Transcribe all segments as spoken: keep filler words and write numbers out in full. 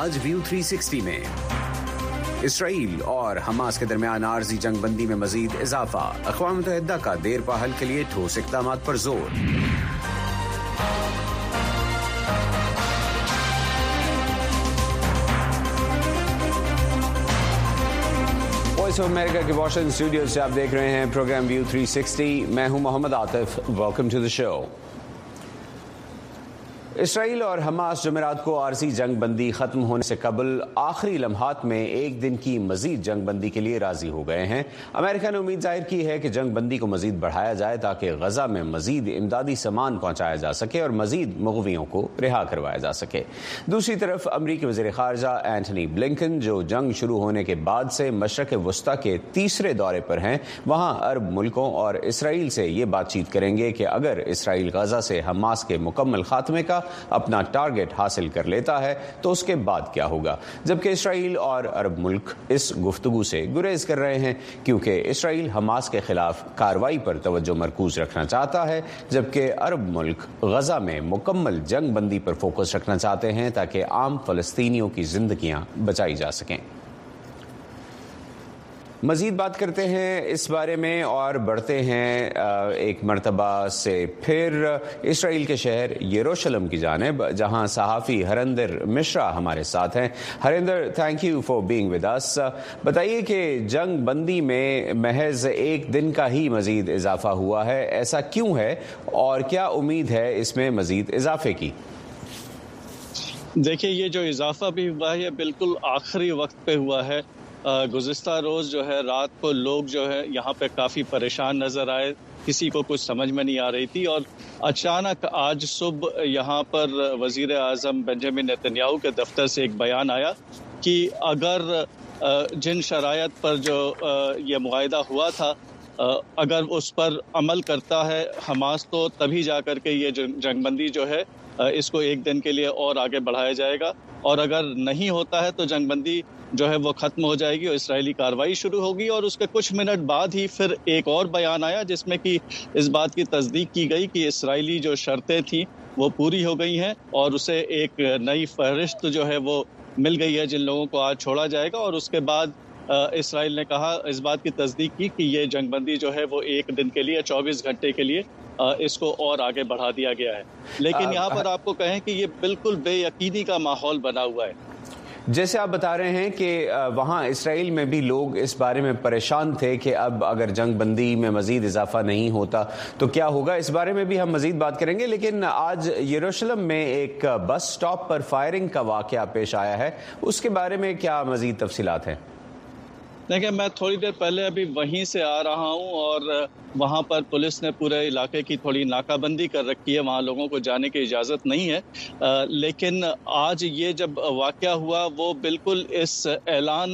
آج ویو تھری سکسٹی میں اسرائیل اور حماس کے درمیان عارضی جنگ بندی میں مزید اضافہ، اقوام متحدہ کا دیر پا حل کے لیے ٹھوس اقدامات پر زور۔ وائس آف امریکہ کے واشنگٹن اسٹوڈیو سے آپ دیکھ رہے ہیں پروگرام ویو تھری سکسٹی۔ میں ہوں محمد عاطف، ویلکم ٹو دی شو۔ اسرائیل اور حماس جمعرات کو عارضی جنگ بندی ختم ہونے سے قبل آخری لمحات میں ایک دن کی مزید جنگ بندی کے لیے راضی ہو گئے ہیں۔ امریکہ نے امید ظاہر کی ہے کہ جنگ بندی کو مزید بڑھایا جائے تاکہ غزہ میں مزید امدادی سامان پہنچایا جا سکے اور مزید مغویوں کو رہا کروایا جا سکے۔ دوسری طرف امریکی وزیر خارجہ اینٹنی بلنکن، جو جنگ شروع ہونے کے بعد سے مشرق وسطیٰ کے تیسرے دورے پر ہیں، وہاں عرب ملکوں اور اسرائیل سے یہ بات چیت کریں گے کہ اگر اسرائیل غزہ سے حماس کے مکمل خاتمے کا اپنا ٹارگٹ حاصل کر لیتا ہے تو اس کے بعد کیا ہوگا، جبکہ اسرائیل اور عرب ملک اس گفتگو سے گریز کر رہے ہیں کیونکہ اسرائیل حماس کے خلاف کارروائی پر توجہ مرکوز رکھنا چاہتا ہے، جبکہ عرب ملک غزہ میں مکمل جنگ بندی پر فوکس رکھنا چاہتے ہیں تاکہ عام فلسطینیوں کی زندگیاں بچائی جا سکیں۔ مزید بات کرتے ہیں اس بارے میں اور بڑھتے ہیں ایک مرتبہ سے پھر اسرائیل کے شہر یروشلم کی جانب، جہاں صحافی ہریندر مشرا ہمارے ساتھ ہیں۔ ہریندر، تھینک یو فار بینگ ود اس۔ بتائیے کہ جنگ بندی میں محض ایک دن کا ہی مزید اضافہ ہوا ہے، ایسا کیوں ہے اور کیا امید ہے اس میں مزید اضافے کی؟ دیکھیے، یہ جو اضافہ بھی ہوا ہے یہ بالکل آخری وقت پہ ہوا ہے۔ گزشتہ روز جو ہے رات کو لوگ جو ہے یہاں پہ کافی پریشان نظر آئے، کسی کو کچھ سمجھ میں نہیں آ رہی تھی، اور اچانک آج صبح یہاں پر وزیر اعظم بنجامن نیتن یاہو کے دفتر سے ایک بیان آیا کہ اگر جن شرائط پر جو یہ معاہدہ ہوا تھا اگر اس پر عمل کرتا ہے حماس تو تبھی جا کر کے یہ جنگ بندی جو ہے اس کو ایک دن کے لیے اور آگے بڑھایا جائے گا، اور اگر نہیں ہوتا ہے تو جنگ بندی جو ہے وہ ختم ہو جائے گی اور اسرائیلی کارروائی شروع ہوگی۔ اور اس کے کچھ منٹ بعد ہی پھر ایک اور بیان آیا جس میں کہ اس بات کی تصدیق کی گئی کہ اسرائیلی جو شرطیں تھیں وہ پوری ہو گئی ہیں اور اسے ایک نئی فہرست جو ہے وہ مل گئی ہے جن لوگوں کو آج چھوڑا جائے گا۔ اور اس کے بعد اسرائیل نے کہا، اس بات کی تصدیق کی کہ یہ جنگ بندی جو ہے وہ ایک دن کے لیے چوبیس گھنٹے کے لیے اس کو اور آگے بڑھا دیا گیا ہے۔ لیکن یہاں پر آپ کو کہیں کہ یہ بالکل بے یقینی کا ماحول بنا ہوا ہے۔ جیسے آپ بتا رہے ہیں کہ وہاں اسرائیل میں بھی لوگ اس بارے میں پریشان تھے کہ اب اگر جنگ بندی میں مزید اضافہ نہیں ہوتا تو کیا ہوگا، اس بارے میں بھی ہم مزید بات کریں گے۔ لیکن آج یروشلم میں ایک بس سٹاپ پر فائرنگ کا واقعہ پیش آیا ہے، اس کے بارے میں کیا مزید تفصیلات ہیں؟ دیکھیں، میں تھوڑی دیر پہلے ابھی وہیں سے آ رہا ہوں اور وہاں پر پولیس نے پورے علاقے کی تھوڑی ناکہ بندی کر رکھی ہے، وہاں لوگوں کو جانے کی اجازت نہیں ہے۔ لیکن آج یہ جب واقعہ ہوا وہ بالکل اس اعلان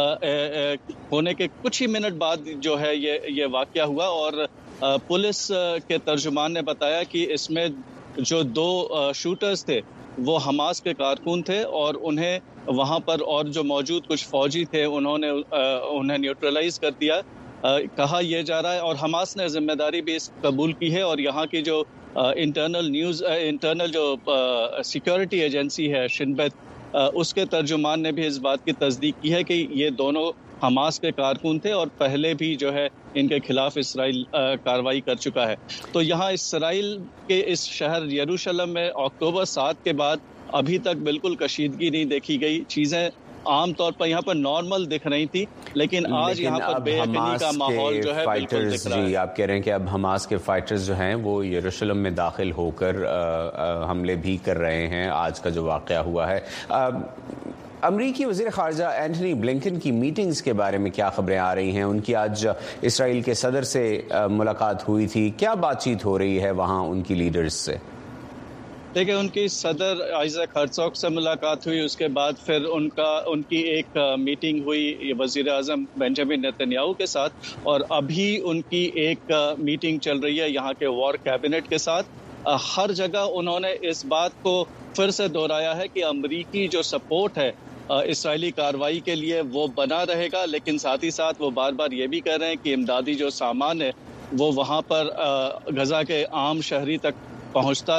ہونے کے کچھ ہی منٹ بعد جو ہے یہ یہ واقعہ ہوا، اور پولیس کے ترجمان نے بتایا کہ اس میں جو دو شوٹرز تھے وہ حماس کے کارکن تھے اور انہیں وہاں پر اور جو موجود کچھ فوجی تھے انہوں نے انہیں نیوٹرلائز کر دیا، کہا یہ جا رہا ہے، اور حماس نے ذمہ داری بھی اس قبول کی ہے۔ اور یہاں کی جو انٹرنل نیوز انٹرنل جو سیکیورٹی ایجنسی ہے شن بیت، اس کے ترجمان نے بھی اس بات کی تصدیق کی ہے کہ یہ دونوں حماس کے کارکن تھے اور پہلے بھی جو ہے ان کے خلاف اسرائیل کارروائی کر چکا ہے۔ تو یہاں اسرائیل کے اس شہر یروشلم میں اکتوبر سات کے بعد ابھی تک بالکل کشیدگی نہیں دیکھی گئی، چیزیں عام طور پر یہاں پر نارمل دکھ رہی تھی، لیکن آج یہاں پر بے یقینی کا ماحول جو ہے بالکل دکھ رہا ہے۔ جی، آپ کہہ رہے ہیں کہ اب حماس کے فائٹرز جو ہیں وہ یروشلم میں داخل ہو کر حملے بھی کر رہے ہیں، آج کا جو واقعہ ہوا ہے۔ امریکی وزیر خارجہ اینٹنی بلنکن کی میٹنگز کے بارے میں کیا خبریں آ رہی ہیں؟ ان کی آج اسرائیل کے صدر سے ملاقات ہوئی تھی، کیا بات چیت ہو رہی ہے وہاں ان کی لیڈرز سے؟ دیکھیں، ان کی صدر آئزیک ہرزوگ سے ملاقات ہوئی، اس کے بعد پھر ان کا ان کی ایک میٹنگ ہوئی وزیر اعظم بنجامن نیتن یاہو کے ساتھ، اور ابھی ان کی ایک میٹنگ چل رہی ہے یہاں کے وار کیبنٹ کے ساتھ۔ ہر جگہ انہوں نے اس بات کو پھر سے دہرایا ہے کہ امریکی جو سپورٹ ہے اسرائیلی کارروائی کے لیے وہ بنا رہے گا، لیکن ساتھ ہی ساتھ وہ بار بار یہ بھی کہہ رہے ہیں کہ امدادی جو سامان ہے وہ وہاں پر غزہ کے عام شہری تک پہنچتا رہے۔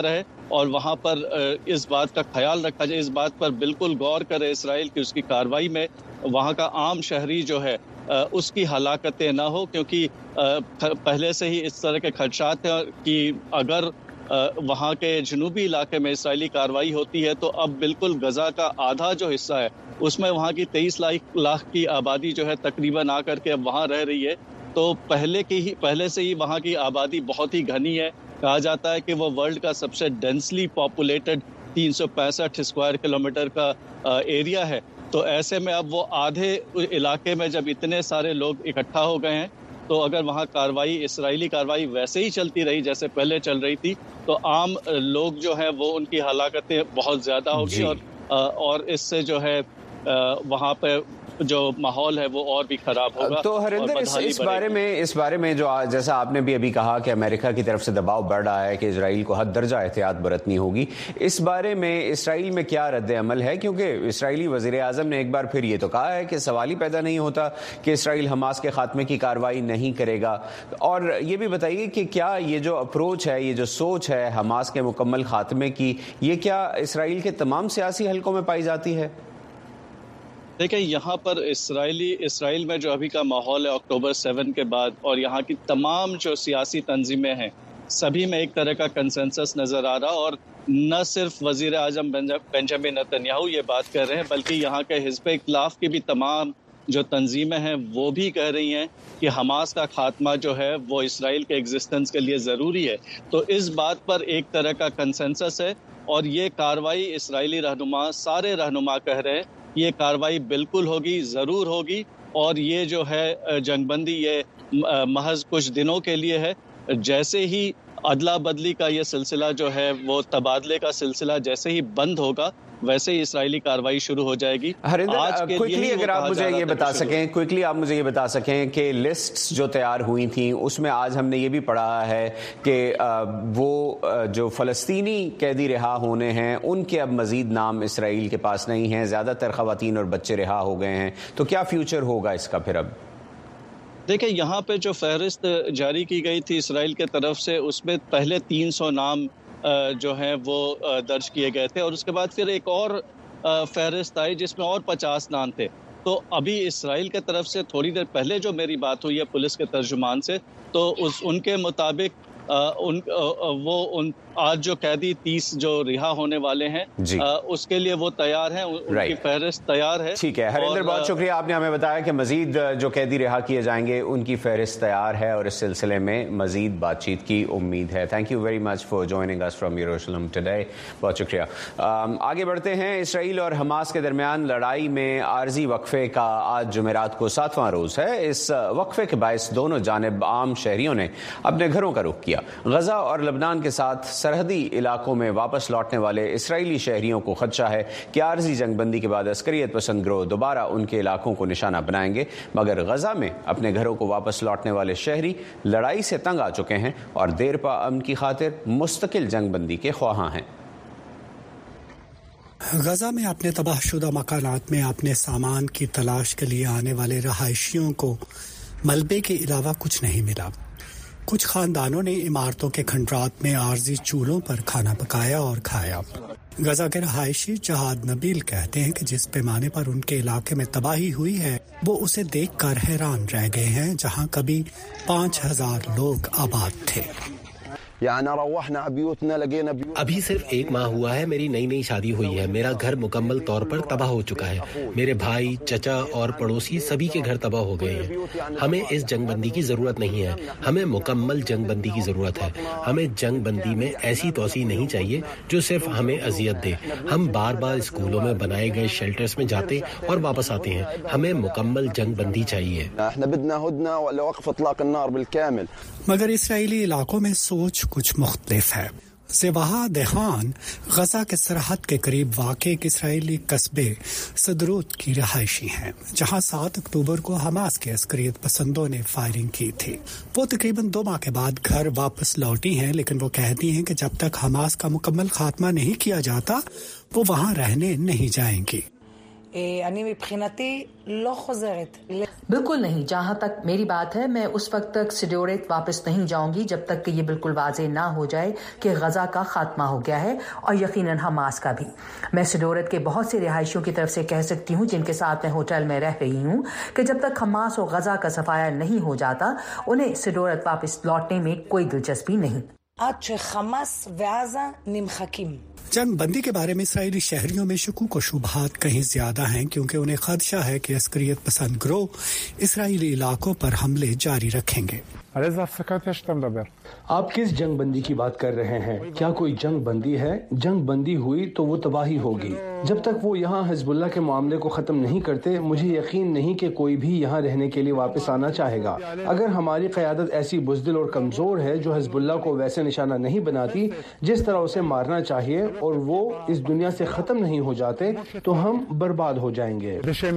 اور وہاں پر اس بات کا خیال رکھا جائے, اس بات پر بالکل غور کرے اسرائیل کہ اس کی کارروائی میں وہاں کا عام شہری جو ہے اس کی ہلاکتیں نہ ہو, کیونکہ پہلے سے ہی اس طرح کے خدشات ہیں کہ اگر وہاں کے جنوبی علاقے میں اسرائیلی کارروائی ہوتی ہے تو اب بالکل غزہ کا آدھا جو حصہ ہے اس میں وہاں کی تیئیس لاکھ لاکھ کی آبادی جو ہے تقریباً آ کر کے اب وہاں رہ رہی ہے. تو پہلے کی ہی پہلے سے ہی وہاں کی آبادی بہت ہی گھنی ہے. کہا جاتا ہے کہ وہ ورلڈ کا سب سے ڈینسلی پاپولیٹڈ تین سو پینسٹھ اسکوائر کلومیٹر کا ایریا ہے. تو ایسے میں اب وہ آدھے علاقے میں جب اتنے سارے لوگ اکٹھا ہو گئے ہیں تو اگر وہاں کارروائی اسرائیلی کارروائی ویسے ہی چلتی رہی جیسے پہلے چل رہی تھی تو عام لوگ جو ہیں وہ ان کی ہلاکتیں بہت زیادہ ہوگی جی. اور اور اس سے جو ہے وہاں پہ جو ماحول ہے وہ اور بھی خراب ہوگا. تو ہریندر اس, اس بارے میں اس بارے میں جو جیسا آپ نے بھی ابھی کہا کہ امریکہ کی طرف سے دباؤ بڑھ رہا ہے کہ اسرائیل کو حد درجہ احتیاط برتنی ہوگی, اس بارے میں اسرائیل میں کیا رد عمل ہے؟ کیونکہ اسرائیلی وزیر اعظم نے ایک بار پھر یہ تو کہا ہے کہ سوال ہی پیدا نہیں ہوتا کہ اسرائیل حماس کے خاتمے کی کارروائی نہیں کرے گا. اور یہ بھی بتائیے کہ کیا یہ جو اپروچ ہے, یہ جو سوچ ہے حماس کے مکمل خاتمے کی, یہ کیا اسرائیل کے تمام سیاسی حلقوں میں پائی جاتی ہے؟ دیکھیں یہاں پر اسرائیلی اسرائیل میں جو ابھی کا ماحول ہے اکتوبر سیون کے بعد, اور یہاں کی تمام جو سیاسی تنظیمیں ہیں سبھی میں ایک طرح کا کنسنسس نظر آ رہا, اور نہ صرف وزیر اعظم بنجامن نتنیاہو یہ بات کر رہے ہیں بلکہ یہاں کے حزب اختلاف کی بھی تمام جو تنظیمیں ہیں وہ بھی کہہ رہی ہیں کہ حماس کا خاتمہ جو ہے وہ اسرائیل کے ایگزسٹنس کے لیے ضروری ہے. تو اس بات پر ایک طرح کا کنسنسس ہے, اور یہ کارروائی اسرائیلی رہنما سارے رہنما کہہ رہے ہیں یہ کارروائی بالکل ہوگی, ضرور ہوگی, اور یہ جو ہے جنگ بندی یہ محض کچھ دنوں کے لیے ہے. جیسے ہی ادلا بدلی کا یہ سلسلہ جو ہے وہ تبادلے کا سلسلہ جیسے ہی بند ہوگا ویسے ہی اسرائیلی کارروائی شروع ہو جائے گی. کوئکلی اگر آپ مجھے یہ بتا سکیں کوئکلی آپ مجھے یہ بتا سکیں کہ لسٹس جو تیار ہوئی تھیں اس میں آج ہم نے یہ بھی پڑھا ہے کہ وہ جو فلسطینی قیدی رہا ہونے ہیں ان کے اب مزید نام اسرائیل کے پاس نہیں ہیں, زیادہ تر خواتین اور بچے رہا ہو گئے ہیں. تو کیا فیوچر ہوگا اس کا پھر اب؟ دیکھیں یہاں پہ جو فہرست جاری کی گئی تھی اسرائیل کے طرف سے اس میں پہلے تین سو نام جو ہیں وہ درج کیے گئے تھے, اور اس کے بعد پھر ایک اور فہرست آئی جس میں اور پچاس نام تھے. تو ابھی اسرائیل کے طرف سے تھوڑی دیر پہلے جو میری بات ہوئی ہے پولیس کے ترجمان سے, تو اس ان کے مطابق ان وہ ان آج جو قیدی تیس جو رہا ہونے والے ہیں جی. اس کے لیے وہ تیار ہیں, ان کی فہرست تیار ہے. ٹھیک ہے ہریندر, بہت شکریہ, آپ نے ہمیں بتایا کہ مزید جو قیدی رہا کیے جائیں گے ان کی فہرست تیار ہے اور اس سلسلے میں مزید بات چیت کی امید ہے. تھینک یو ویری مچ فار جوائننگ اس فرام یروشلم ٹوڈے. بہت شکریہ. آگے بڑھتے ہیں. اسرائیل اور حماس کے درمیان لڑائی میں عارضی وقفے کا آج جمعرات کو ساتواں روز ہے. اس وقفے کے باعث دونوں جانب عام شہریوں نے اپنے گھروں کا رخ کیا. غزہ اور لبنان کے ساتھ سرحدی علاقوں میں واپس لوٹنے والے اسرائیلی شہریوں کو خدشہ ہے کہ عارضی جنگ بندی کے بعد عسکریت پسند گروہ دوبارہ ان کے علاقوں کو نشانہ بنائیں گے. مگر غزہ میں اپنے گھروں کو واپس لوٹنے والے شہری لڑائی سے تنگ آ چکے ہیں اور دیر پا امن کی خاطر مستقل جنگ بندی کے خواہاں ہیں. غزہ میں اپنے تباہ شدہ مکانات میں اپنے سامان کی تلاش کے لیے آنے والے رہائشیوں کو ملبے کے علاوہ کچھ نہیں ملا. کچھ خاندانوں نے عمارتوں کے کھنڈرات میں عارضی چولہوں پر کھانا پکایا اور کھایا. غزہ کے رہائشی جہاد نبیل کہتے ہیں کہ جس پیمانے پر ان کے علاقے میں تباہی ہوئی ہے وہ اسے دیکھ کر حیران رہ گئے ہیں, جہاں کبھی پانچ ہزار لوگ آباد تھے. ابھی صرف ایک ماہ ہوا ہے میری نئی نئی شادی ہوئی ہے. میرا گھر مکمل طور پر تباہ ہو چکا ہے. میرے بھائی, چچا اور پڑوسی سبھی کے گھر تباہ ہو گئے ہیں. ہمیں اس جنگ بندی کی ضرورت نہیں ہے, ہمیں مکمل جنگ بندی کی ضرورت ہے. ہمیں جنگ بندی میں ایسی توسیع نہیں چاہیے جو صرف ہمیں اذیت دے. ہم بار بار اسکولوں میں بنائے گئے شیلٹرز میں جاتے اور واپس آتے ہیں. ہمیں مکمل جنگ بندی چاہیے. مگر اسرائیلی علاقوں میں سوچ کچھ مختلف ہے. زواہا دہان غزہ کے سرحد کے قریب واقع ایک اسرائیلی قصبے صدروت کی رہائشی ہیں, جہاں سات اکتوبر کو حماس کے عسکریت پسندوں نے فائرنگ کی تھی. وہ تقریباً دو ماہ کے بعد گھر واپس لوٹی ہیں, لیکن وہ کہتی ہیں کہ جب تک حماس کا مکمل خاتمہ نہیں کیا جاتا وہ وہاں رہنے نہیں جائیں گی. بالکل نہیں. جہاں تک میری بات ہے میں اس وقت تک سڈوریت واپس نہیں جاؤں گی جب تک کہ یہ بالکل واضح نہ ہو جائے کہ غزہ کا خاتمہ ہو گیا ہے اور یقیناً حماس کا بھی. میں سڈوریت کے بہت سے رہائشیوں کی طرف سے کہہ سکتی ہوں جن کے ساتھ میں ہوٹل میں رہ رہی ہوں کہ جب تک حماس اور غزہ کا صفایا نہیں ہو جاتا انہیں سڈوریت واپس لوٹنے میں کوئی دلچسپی نہیں. جنگ بندی کے بارے میں اسرائیلی شہریوں میں شکوک و شبہات کہیں زیادہ ہیں کیونکہ انہیں خدشہ ہے کہ عسکریت پسند گروہ اسرائیلی علاقوں پر حملے جاری رکھیں گے. آپ کس جنگ بندی کی بات کر رہے ہیں؟ کیا کوئی جنگ بندی ہے؟ جنگ بندی ہوئی تو وہ تباہی ہوگی. جب تک وہ یہاں حزب اللہ کے معاملے کو ختم نہیں کرتے مجھے یقین نہیں کہ کوئی بھی یہاں رہنے کے لیے واپس آنا چاہے گا. اگر ہماری قیادت ایسی بزدل اور کمزور ہے جو حزب اللہ کو ویسے نشانہ نہیں بناتی جس طرح اسے مارنا چاہیے اور وہ اس دنیا سے ختم نہیں ہو جاتے تو ہم برباد ہو جائیں گے.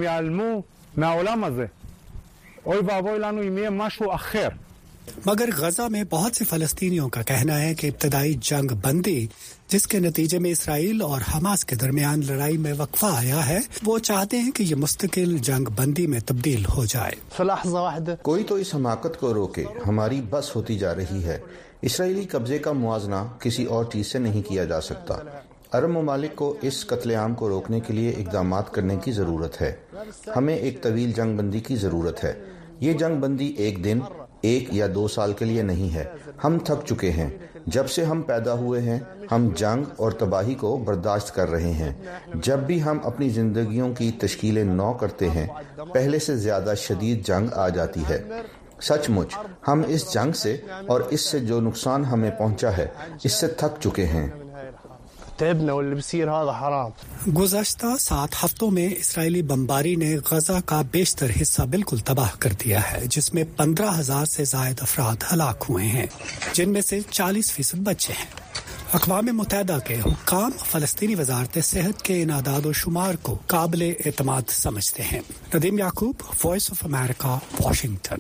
مگر غزہ میں بہت سے فلسطینیوں کا کہنا ہے کہ ابتدائی جنگ بندی جس کے نتیجے میں اسرائیل اور حماس کے درمیان لڑائی میں وقفہ آیا ہے وہ چاہتے ہیں کہ یہ مستقل جنگ بندی میں تبدیل ہو جائے. کوئی تو اس حماقت کو روکے، ہماری بس ہوتی جا رہی ہے. اسرائیلی قبضے کا موازنہ کسی اور چیز سے نہیں کیا جا سکتا. عرب ممالک کو اس قتل عام کو روکنے کے لیے اقدامات کرنے کی ضرورت ہے. ہمیں ایک طویل جنگ بندی کی ضرورت ہے. یہ جنگ بندی ایک دن ایک یا دو سال کے لیے نہیں ہے. ہم تھک چکے ہیں. جب سے ہم پیدا ہوئے ہیں ہم جنگ اور تباہی کو برداشت کر رہے ہیں. جب بھی ہم اپنی زندگیوں کی تشکیل نو کرتے ہیں پہلے سے زیادہ شدید جنگ آ جاتی ہے. سچ مچ ہم اس جنگ سے اور اس سے جو نقصان ہمیں پہنچا ہے اس سے تھک چکے ہیں. گزشتہ سات ہفتوں میں اسرائیلی بمباری نے غزہ کا بیشتر حصہ بالکل تباہ کر دیا ہے جس میں پندرہ ہزار سے زائد افراد ہلاک ہوئے ہیں جن میں سے چالیس فیصد بچے ہیں. اقوام متحدہ کے حکام فلسطینی وزارت صحت کے ان اعداد و شمار کو قابل اعتماد سمجھتے ہیں. ندیم یعقوب، وائس آف امریکہ، واشنگٹن.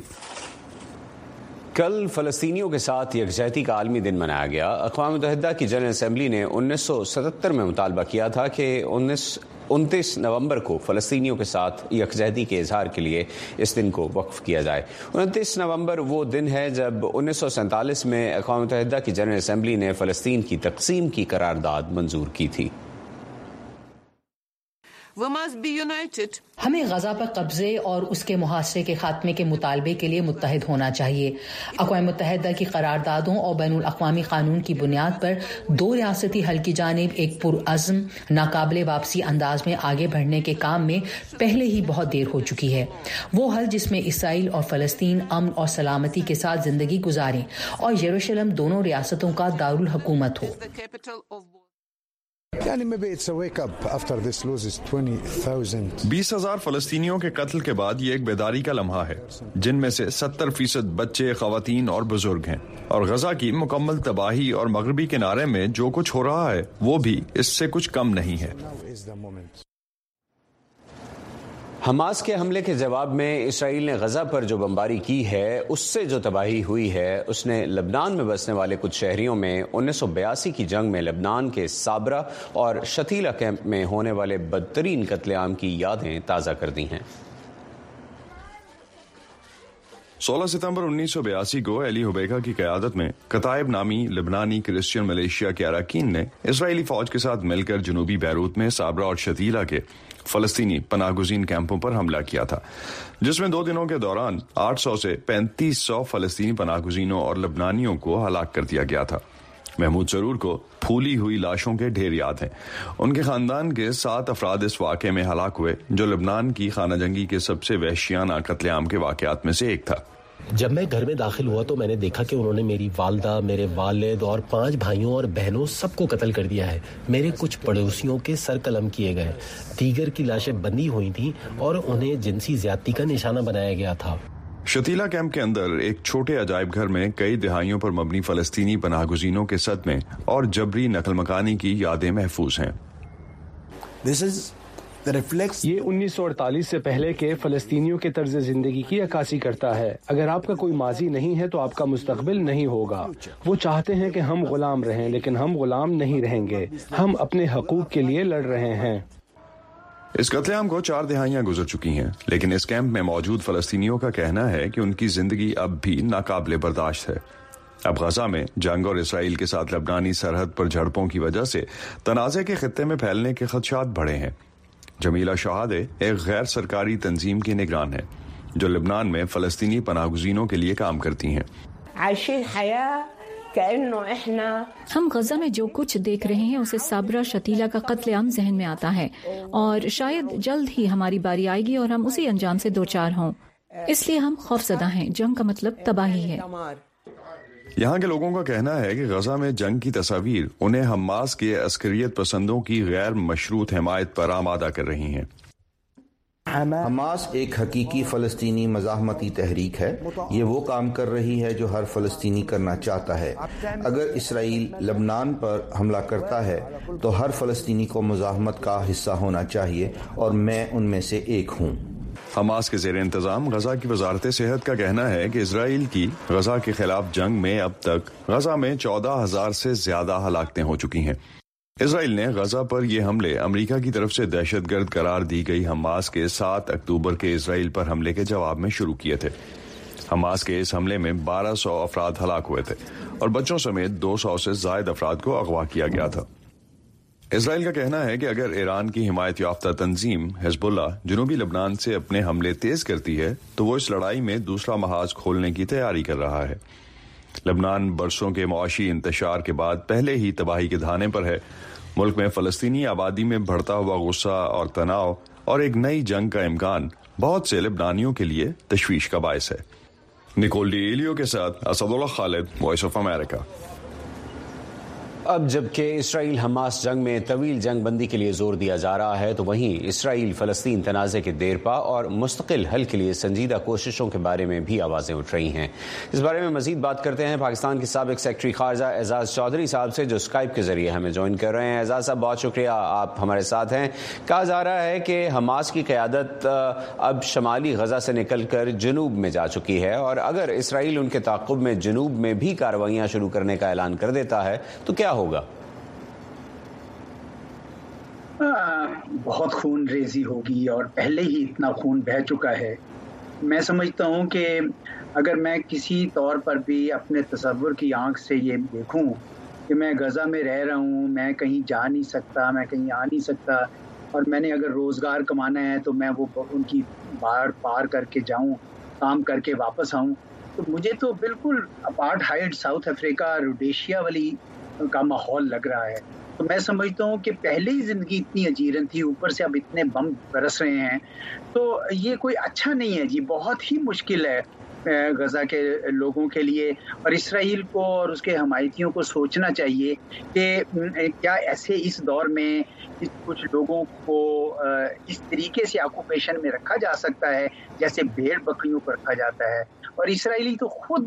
کل فلسطینیوں کے ساتھ یکجہتی کا عالمی دن منایا گیا. اقوام متحدہ کی جنرل اسمبلی نے انیس سو ستتر میں مطالبہ کیا تھا کہ انتیس نومبر کو فلسطینیوں کے ساتھ یکجہتی کے اظہار کے لیے اس دن کو وقف کیا جائے. انتیس نومبر وہ دن ہے جب انیس سو سینتالیس میں اقوام متحدہ کی جنرل اسمبلی نے فلسطین کی تقسیم کی قرارداد منظور کی تھی. ہمیں غزہ پر قبضے اور اس کے محاصرے کے خاتمے کے مطالبے کے لیے متحد ہونا چاہیے. اقوام متحدہ کی قراردادوں اور بین الاقوامی قانون کی بنیاد پر دو ریاستی حل کی جانب ایک پرعزم ناقابل واپسی انداز میں آگے بڑھنے کے کام میں پہلے ہی بہت دیر ہو چکی ہے. وہ حل جس میں اسرائیل اور فلسطین امن اور سلامتی کے ساتھ زندگی گزاریں اور یروشلم دونوں ریاستوں کا دارالحکومت ہو. بیس ہزار فلسطینیوں کے قتل کے بعد یہ ایک بیداری کا لمحہ ہے جن میں سے ستر فیصد بچے، خواتین اور بزرگ ہیں. اور غزہ کی مکمل تباہی اور مغربی کنارے میں جو کچھ ہو رہا ہے وہ بھی اس سے کچھ کم نہیں ہے. حماس کے حملے کے جواب میں اسرائیل نے غزہ پر جو بمباری کی ہے اس سے جو تباہی ہوئی ہے اس نے لبنان میں بسنے والے کچھ شہریوں میں انیس سو بیاسی کی جنگ میں لبنان کے صابرہ اور شتیلہ کیمپ میں ہونے والے بدترین قتل عام کی یادیں تازہ کر دی ہیں. سولہ ستمبر انیس سو بیاسی کو علی حبیکہ کی قیادت میں کتائب نامی لبنانی کرسچین ملیشیا کے اراکین نے اسرائیلی فوج کے ساتھ مل کر جنوبی بیروت میں صابرہ اور شتیلہ کے فلسطینی پناہ گزین کیمپوں پر حملہ کیا تھا جس میں دو دنوں کے دوران آٹھ سو سے پینتیس سو فلسطینی پناہ گزینوں اور لبنانیوں کو ہلاک کر دیا گیا تھا. محمود سرور کو پھولی ہوئی لاشوں کے ڈھیر یاد ہیں. ان کے خاندان کے سات افراد اس واقعے میں ہلاک ہوئے جو لبنان کی خانہ جنگی کے سب سے وحشیانہ قتل عام کے واقعات میں سے ایک تھا. جب میں گھر میں داخل ہوا تو میں نے دیکھا کہ انہوں نے میری والدہ، میرے والد اور پانچ بھائیوں اور بہنوں سب کو قتل کر دیا ہے. میرے کچھ پڑوسیوں کے سر قلم کیے گئے، دیگر کی لاشیں بندی ہوئی تھیں اور انہیں جنسی زیادتی کا نشانہ بنایا گیا تھا. شتیلہ کیمپ کے اندر ایک چھوٹے عجائب گھر میں کئی دہائیوں پر مبنی فلسطینی پناہ گزینوں کے صدمے اور جبری نقل مکانی کی یادیں محفوظ ہیں. یہ انیس سو اڑتالیس سے پہلے کے فلسطینیوں کے طرز زندگی کی عکاسی کرتا ہے. اگر آپ کا کوئی ماضی نہیں ہے تو آپ کا مستقبل نہیں ہوگا. وہ چاہتے ہیں کہ ہم غلام رہیں لیکن ہم غلام نہیں رہیں گے. ہم اپنے حقوق کے لیے لڑ رہے ہیں. اس قتل عام کو چار دہائیاں گزر چکی ہیں، لیکن اس کیمپ میں موجود فلسطینیوں کا کہنا ہے کہ ان کی زندگی اب بھی ناقابل برداشت ہے۔ اب غزہ میں جنگ اور اسرائیل کے ساتھ لبنانی سرحد پر جھڑپوں کی وجہ سے تنازع کے خطے میں پھیلنے کے خدشات بڑھے ہیں۔ جمیلہ شہادے ایک غیر سرکاری تنظیم کی نگران ہے جو لبنان میں فلسطینی پناہ گزینوں کے لیے کام کرتی ہیں۔ ہم غزہ میں جو کچھ دیکھ رہے ہیں اسے صابرہ شتیلہ کا قتل عام ذہن میں آتا ہے، اور شاید جلد ہی ہماری باری آئے گی اور ہم اسی انجام سے دوچار ہوں، اس لیے ہم خوفزدہ ہیں۔ جنگ کا مطلب تباہی ہے۔ یہاں کے لوگوں کا کہنا ہے کہ غزہ میں جنگ کی تصاویر انہیں حماس کے عسکریت پسندوں کی غیر مشروط حمایت پر آمادہ کر رہی ہیں۔ حماس ایک حقیقی فلسطینی مزاحمتی تحریک ہے۔ یہ وہ کام کر رہی ہے جو ہر فلسطینی کرنا چاہتا ہے۔ اگر اسرائیل لبنان پر حملہ کرتا ہے تو ہر فلسطینی کو مزاحمت کا حصہ ہونا چاہیے، اور میں ان میں سے ایک ہوں۔ حماس کے زیر انتظام غزہ کی وزارت صحت کا کہنا ہے کہ اسرائیل کی غزہ کے خلاف جنگ میں اب تک غزہ میں چودہ ہزار سے زیادہ ہلاکتیں ہو چکی ہیں۔ اسرائیل نے غزہ پر یہ حملے امریکہ کی طرف سے دہشت گرد قرار دی گئی حماس کے سات اکتوبر کے اسرائیل پر حملے کے جواب میں شروع کیے تھے۔ حماس کے اس حملے میں بارہ سو افراد ہلاک ہوئے تھے اور بچوں سمیت دو سو سے زائد افراد کو اغوا کیا گیا تھا۔ اسرائیل کا کہنا ہے کہ اگر ایران کی حمایت یافتہ تنظیم حزب اللہ جنوبی لبنان سے اپنے حملے تیز کرتی ہے تو وہ اس لڑائی میں دوسرا محاذ کھولنے کی تیاری کر رہا ہے۔ لبنان برسوں کے معاشی انتشار کے بعد پہلے ہی تباہی کے دھانے پر ہے۔ ملک میں فلسطینی آبادی میں بڑھتا ہوا غصہ اور تناؤ اور ایک نئی جنگ کا امکان بہت سے لبنانیوں کے لیے تشویش کا باعث ہے۔ نکول ڈی ایلیو کے ساتھ اسد اللہ خالد، وائس آف امریکہ۔ اب جبکہ اسرائیل حماس جنگ میں طویل جنگ بندی کے لیے زور دیا جا رہا ہے تو وہیں اسرائیل فلسطین تنازع کے دیرپا اور مستقل حل کے لیے سنجیدہ کوششوں کے بارے میں بھی آوازیں اٹھ رہی ہیں۔ اس بارے میں مزید بات کرتے ہیں پاکستان کے سابق سیکرٹری خارجہ اعزاز چودھری صاحب سے، جو اسکائپ کے ذریعے ہمیں جوائن کر رہے ہیں۔ اعزاز صاحب، بہت شکریہ، آپ ہمارے ساتھ ہیں۔ کہا جا رہا ہے کہ حماس کی قیادت اب شمالی غزہ سے نکل کر جنوب میں جا چکی ہے، اور اگر اسرائیل ان کے تعاقب میں جنوب میں بھی کارروائیاں شروع کرنے کا اعلان کر دیتا ہے تو کیا ہوگا؟ بہت خون ریزی ہوگی، اور پہلے ہی اتنا خون بہہ چکا ہے۔ میں سمجھتا ہوں کہ اگر میں کسی طور پر بھی اپنے تصور کی آنکھ سے یہ دیکھوں کہ میں غزہ میں رہ رہا ہوں، میں کہیں جا نہیں سکتا، میں کہیں آ نہیں سکتا، اور میں نے اگر روزگار کمانا ہے تو میں وہ ان کی باہر پار کر کے جاؤں، کام کر کے واپس آؤں، تو مجھے تو بالکل اپارٹھائڈ ساؤتھ افریقہ، روڈیشیا والی کا ماحول لگ رہا ہے۔ تو میں سمجھتا ہوں کہ پہلے ہی زندگی اتنی اجیرن تھی، اوپر سے اب اتنے بم برس رہے ہیں، تو یہ کوئی اچھا نہیں ہے جی، بہت ہی مشکل ہے غزہ کے لوگوں کے لیے، اور اسرائیل کو اور اس کے حمایتیوں کو سوچنا چاہیے کہ کیا ایسے اس دور میں کچھ لوگوں کو اس طریقے سے آکوپیشن میں رکھا جا سکتا ہے جیسے بھیڑ بکریوں کو رکھا جاتا ہے۔ اور اسرائیلی تو خود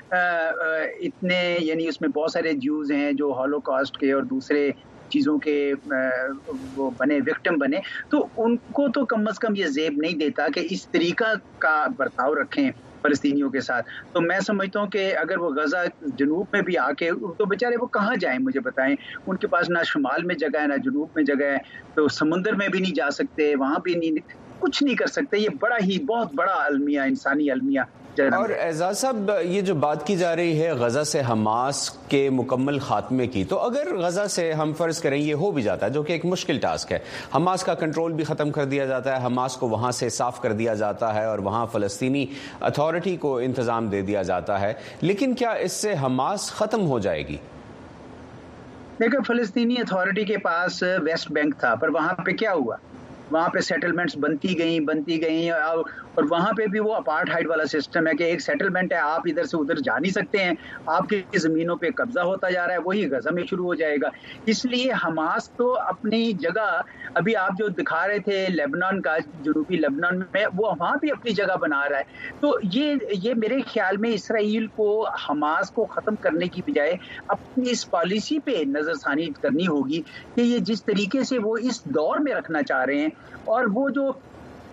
اتنے، یعنی اس میں بہت سارے جیوز ہیں جو ہولوکاسٹ کے اور دوسرے چیزوں کے وہ بنے، وکٹم بنے، تو ان کو تو کم از کم یہ زیب نہیں دیتا کہ اس طریقہ کا برتاؤ رکھیں فلسطینیوں کے ساتھ۔ تو میں سمجھتا ہوں کہ اگر وہ غزہ جنوب میں بھی آ کے، تو بیچارے وہ کہاں جائیں مجھے بتائیں، ان کے پاس نہ شمال میں جگہ ہے نہ جنوب میں جگہ ہے، تو سمندر میں بھی نہیں جا سکتے، وہاں بھی نہیں، کچھ نہیں کر سکتے۔ یہ بڑا ہی بہت بڑا المیہ، انسانی المیہ۔ اور اعزاز صاحب، یہ جو بات کی جا رہی ہے غزہ سے حماس کے مکمل خاتمے کی، تو اگر غزہ سے ہم فرض کریں یہ ہو بھی جاتا ہے، جو کہ ایک مشکل ٹاسک ہے، حماس کا کنٹرول بھی ختم کر دیا جاتا ہے، حماس کو وہاں سے صاف کر دیا جاتا ہے اور وہاں فلسطینی اتھارٹی کو انتظام دے دیا جاتا ہے، لیکن کیا اس سے حماس ختم ہو جائے گی؟ دیکھیں، فلسطینی اتھارٹی کے پاس ویسٹ بینک تھا، پر وہاں پہ کیا ہوا؟ وہاں پہ سیٹلمنٹس بنتی گئیں بنتی گئیں اور وہاں پہ بھی وہ اپارٹھائڈ والا سسٹم ہے کہ ایک سیٹلمنٹ ہے، آپ ادھر سے ادھر جا نہیں سکتے ہیں، آپ کی زمینوں پہ قبضہ ہوتا جا رہا ہے، وہی غزہ میں شروع ہو جائے گا۔ اس لیے حماس تو اپنی جگہ، ابھی آپ جو دکھا رہے تھے لیبنان کا، جنوبی لیبنان میں، وہ وہاں بھی اپنی جگہ بنا رہا ہے۔ تو یہ یہ میرے خیال میں اسرائیل کو حماس کو ختم کرنے کی بجائے اپنی اس پالیسی پہ نظر ثانی کرنی ہوگی کہ یہ جس طریقے سے وہ اس دور میں رکھنا چاہ رہے ہیں، اور وہ جو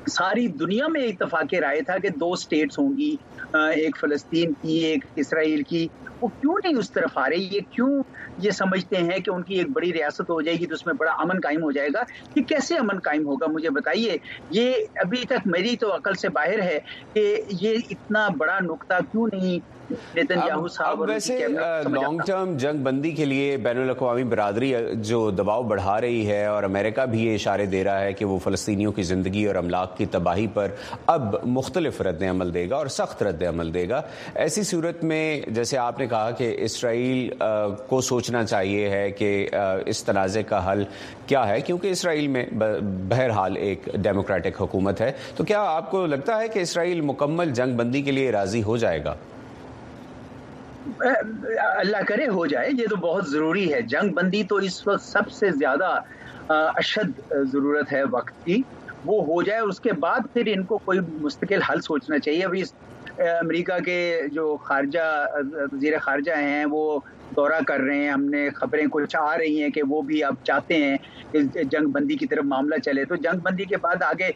सारी दुनिया में इत्तेफाक राय था कि दो स्टेट्स होंगी, एक फ़लस्तीन की एक इसराइल की। वो क्यों नहीं उस तरफ आ रहे? ये क्यों ये समझते हैं कि उनकी एक बड़ी रियासत हो जाएगी तो उसमें बड़ा अमन कायम हो जाएगा? ये कैसे अमन कायम होगा, मुझे बताइए। ये अभी तक मेरी तो अकल से बाहर है कि ये इतना बड़ा नुक्ता क्यों नहीं नेतन्याहू साहब। अब वैसे लॉन्ग टर्म जंग बंदी के लिए बैनुल अक़वामी बरादरी जो दबाव बढ़ा रही है और अमेरिका भी ये इशारे दे रहा है कि वो फ़लस्तीनियों की ज़िंदगी और अमलाक की तबाही पर अब मुख्तलिफ रद्द अमल देगा और सख्त रद्द अमल देगा। ऐसी सूरत में जैसे आपने कहा कि इसराइल को सोचना चाहिए है कि इस तनाज़े का हल क्या है, क्योंकि इसराइल में बहरहाल एक डेमोक्रेटिक हुकूमत है, तो क्या आपको लगता है कि इसराइल मुकम्मल जंग बंदी के लिए राज़ी हो जाएगा? अल्लाह करे हो जाए, ये तो बहुत ज़रूरी है। जंग बंदी तो इस वक्त सबसे ज़्यादा अशद ज़रूरत है वक्त की, वो हो जाए। उसके बाद फिर इनको कोई मुस्तकिल हल सोचना चाहिए। अभी अमेरिका के जो खारजा वज़ीर खारजा हैं वो दौरा कर रहे हैं, हमने खबरें कुछ आ रही हैं कि वो भी अब चाहते हैं कि जंग बंदी की तरफ मामला चले। तो जंग बंदी के बाद आगे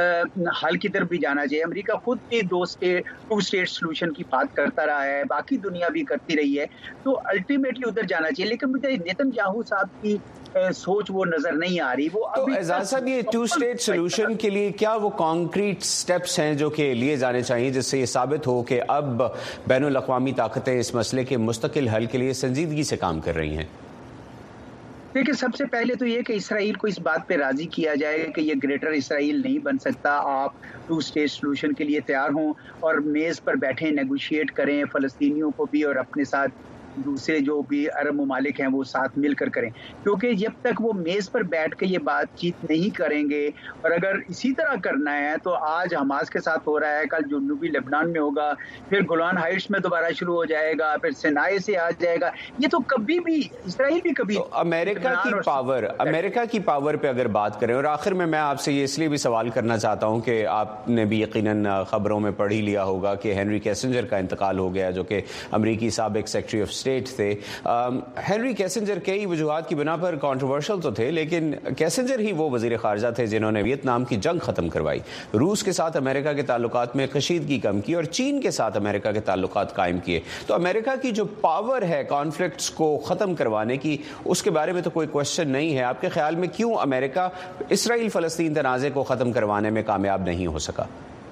हल की तरफ भी जाना चाहिए। अमेरिका खुद भी दो स्टेट टू स्टेट सोल्यूशन की बात करता रहा है, बाकी दुनिया भी करती रही है, तो अल्टीमेटली उधर जाना चाहिए। लेकिन मुझे नेतन्याहू साहब की सोच वो नजर नहीं आ रही। वो तो एजाज साहब, ये टू स्टेट सोल्यूशन के लिए क्या वो कॉन्क्रीट स्टेप्स हैं जो कि लिए जाने चाहिए जिससे ये साबित हो कि अब बैनुल अक़वामी ताकतें इस मसले के मुस्तकिल हल के लिए संजीदगी से काम कर रही हैं? देखिए, सबसे पहले तो ये कि इसराइल को इस बात पे राजी किया जाए कि ये ग्रेटर इसराइल नहीं बन सकता। आप टू स्टेट सोल्यूशन के लिए तैयार हों और मेज़ पर बैठे नेगोशिएट करें, फ़लस्तीनियों को भी और अपने साथ दूसरे जो भी अरब ममालिक हैं वो साथ मिलकर करें। क्योंकि जब तक वो मेज़ पर बैठ के ये बातचीत नहीं करेंगे, और अगर इसी तरह करना है तो आज हमास के साथ हो रहा है, कल जुनूबी लेबनान में होगा, फिर गोलान हाइट्स में दोबारा शुरू हो जाएगा, फिर सिनाई से आ जाएगा। ये तो कभी भी इसराइल भी कभी तो अमेरिका की पावर अमेरिका की पावर पे अगर बात करें, और आखिर में मैं आपसे ये इसलिए भी सवाल करना चाहता हूँ कि आपने भी यकीनन खबरों में पढ़ ही लिया होगा कि हेनरी किसिंजर का इंतकाल हो गया, जो कि अमरीकी साबिक सेक्रेटरी ऑफ स्टेट थे। हेनरी किसिंजर कई वजूहात की बिना पर कंट्रोवर्शियल तो थे, लेकिन किसिंजर ही वो वजीर खारजा थे जिन्होंने वियतनाम की जंग खत्म करवाई, रूस के साथ अमेरिका के ताल्लुकात में कशीदगी कम की और चीन के साथ अमेरिका के ताल्लुकात कायम किए। तो अमेरिका की जो पावर है कॉन्फ्लिक्ट्स को ख़त्म करवाने की, उसके बारे में तो कोई क्वेश्चन नहीं है। आपके ख्याल में क्यों अमेरिका इसराइल फ़लस्तीन तनाज़े को ख़त्म करवाने में कामयाब नहीं हो सका?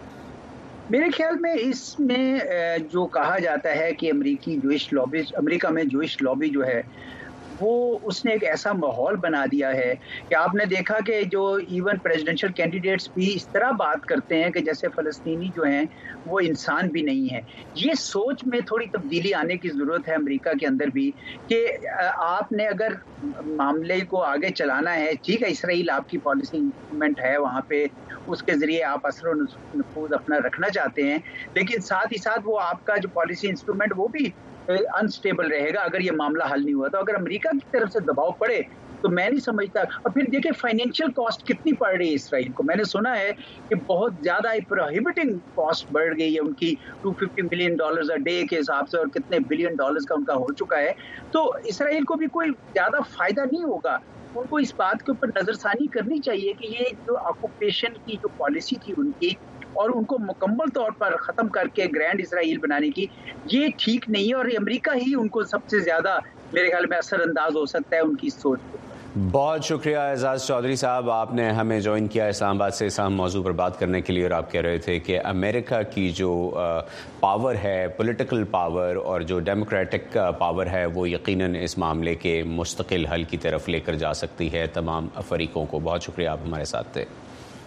मेरे ख्याल में इसमें जो कहा जाता है कि अमेरिकी जूइश लॉबी अमेरिका में जूइश लॉबी जो है वो उसने एक ऐसा माहौल बना दिया है कि आपने देखा कि जो इवन प्रेसिडेंशियल कैंडिडेट्स भी इस तरह बात करते हैं कि जैसे फ़लस्तीनी जो हैं वो इंसान भी नहीं है। ये सोच में थोड़ी तब्दीली आने की ज़रूरत है अमेरिका के अंदर भी, कि आपने अगर मामले को आगे चलाना है, ठीक है, इसराइल आपकी पॉलिसी इंस्ट्रूमेंट है, वहाँ पे उसके ज़रिए आप असर और नफूज़ अपना रखना चाहते हैं, लेकिन साथ ही साथ वो आपका जो पॉलिसी इंस्ट्रूमेंट वो भी अनस्टेबल रहेगा अगर ये मामला हल नहीं हुआ। तो अगर अमेरिका की तरफ से दबाव पड़े तो मैं नहीं समझता। और फिर देखिए फाइनेंशियल कॉस्ट कितनी पड़ रही है इसराइल को। मैंने सुना है कि बहुत ज़्यादा प्रोहिबिटिंग कॉस्ट बढ़ गई है उनकी, दो सौ पचास मिलियन डॉलर्स अ डे के हिसाब से, और कितने बिलियन डॉलर्स का उनका हो चुका है। तो इसराइल को भी कोई ज़्यादा फ़ायदा नहीं होगा। उनको इस बात के ऊपर नज़रसानी करनी चाहिए कि ये जो ऑक्यूपेशन की जो पॉलिसी थी उनकी, और उनको मुकम्मल तौर पर ख़त्म करके ग्रैंड इसराइल बनाने की, ये ठीक नहीं है। और अमेरिका ही उनको सबसे ज़्यादा मेरे ख्याल में असरअंदाज हो सकता है उनकी सोच को। बहुत शुक्रिया एजाज चौधरी साहब, आपने हमें ज्वाइन किया इस्लामाबाद से इस अहम मौजू पर बात करने के लिए। और आप कह रहे थे कि अमेरिका की जो पावर है, पॉलिटिकल पावर और जो डेमोक्रेटिक पावर है, वो यकीनन इस मामले के मुस्तकिल हल की तरफ लेकर जा सकती है तमाम फरीकों को। बहुत शुक्रिया, आप हमारे साथ थे।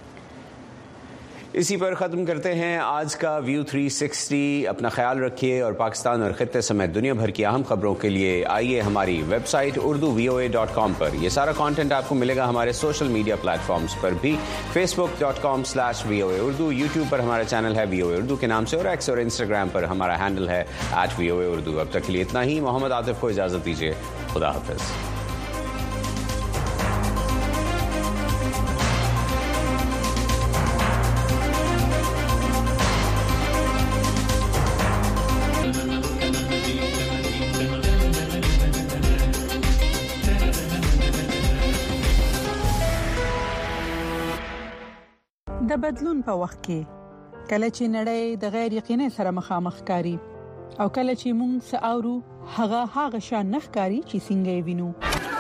इसी पर ख़त्म करते हैं आज का व्यू थ्री सिक्सटी। अपना ख्याल रखिए और पाकिस्तान और खित्ते समेत दुनिया भर की अहम खबरों के लिए आइए हमारी website Urdu V O A dot com पर। यह सारा कंटेंट आपको मिलेगा हमारे सोशल मीडिया प्लेटफॉर्म्स पर भी, Facebook dot com slash V O A Urdu, YouTube पर हमारा चैनल है वी ओ ए उर्दू के नाम से, और एक्स और इंस्टाग्राम पर हमारा हैंडल है at V O A Urdu. अब तक के लिए इतना ही। मोहम्मद आतिफ को इजाज़त दीजिए। खुदा हाफिज़। The د بدلون په وخت کې کله چې نړۍ د غیر یقیني سره مخامخ کاری او کله چې موږ ساورو هغه هغه شان نخکاری چې څنګه وینو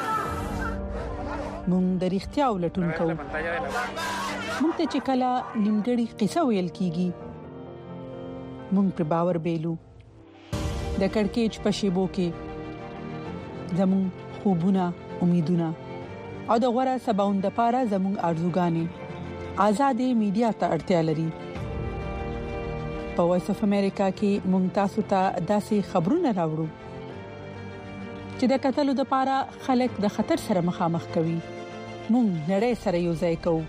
موږ د اړتیا ولټون کوو موږ ته چې کله نیمګړی قصه ویل کیږي موږ پر باور بیلو د کڑکېچ په شیبو کې زمون خوبونه امیدونه او د غوړه سباوند لپاره زمون ارزوګانې آزادې میډیا ته اړتیا لري په وایس اف امریکا کې موږ تاسو ته داسې خبرونه راوړو چې د قتل لپاره خلک د خطر سره مخامخ کوي موږ نړۍ سره یو ځای کوو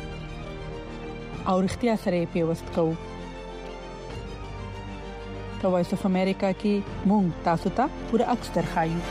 او اړتیا سره پیوست کوو په وایس اف امریکا کې موږ تاسو ته پوره عکس درخایو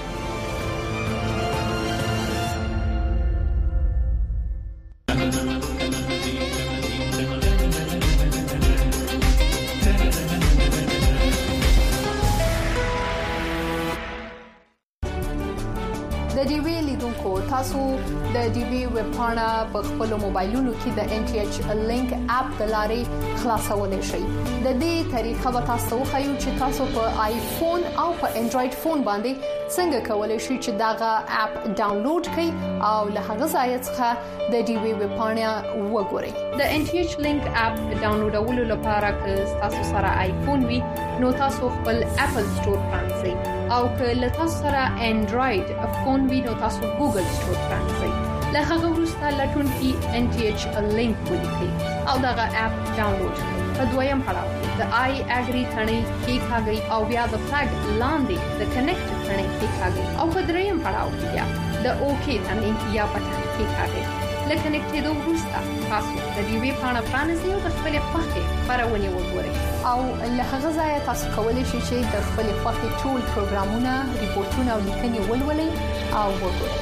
د ډي وی لیدونکو تاسو د ډي وی ویب پاڼه په خپل موبایلونو کې د ان ټي ایچ لینک اپ د لارې خلاصولای شئ د دې طریقه به تاسو خو چې تاسو په آیفون او په انډراید فون باندې څنګه کولای شئ چې داغه اپ ډاونلوډ کړئ او له هغه ځای څخه د ډي وی ویب پاڼه وګورئ د ان ټي ایچ لینک اپ ډاونلوډولو لپاره که تاسو سره آیفون وي نو تاسو خپل اپل سٹور پرانځئ او که له تاسو سره انډراید فون وي نو تاسو ګوګل سٹور پرانځئ له هغه وروسته لټون کې ان ټي ایچ لینک ولیکئ او دغه اپ ډاونلوډ کړئ په دویم پړاو د آی اګری ثنې کې ښاګي او بیا د فلګ لاندې د کنیکټ ثنې کې ښاګي او په دریم پړاو کې بیا د اوکی ثنې یا پټن کې ښاګي لکه کنیکټېدو وروسته تاسو د دې وی پاڼه پرانیزئ او د خپل خوښې خبرونه وګورئ او له هغه ځای تاسو کولی شئ چې د خپل خوښې ټول پروګرامونه ریپورتونه او لیکنې ولولئ او وګورئ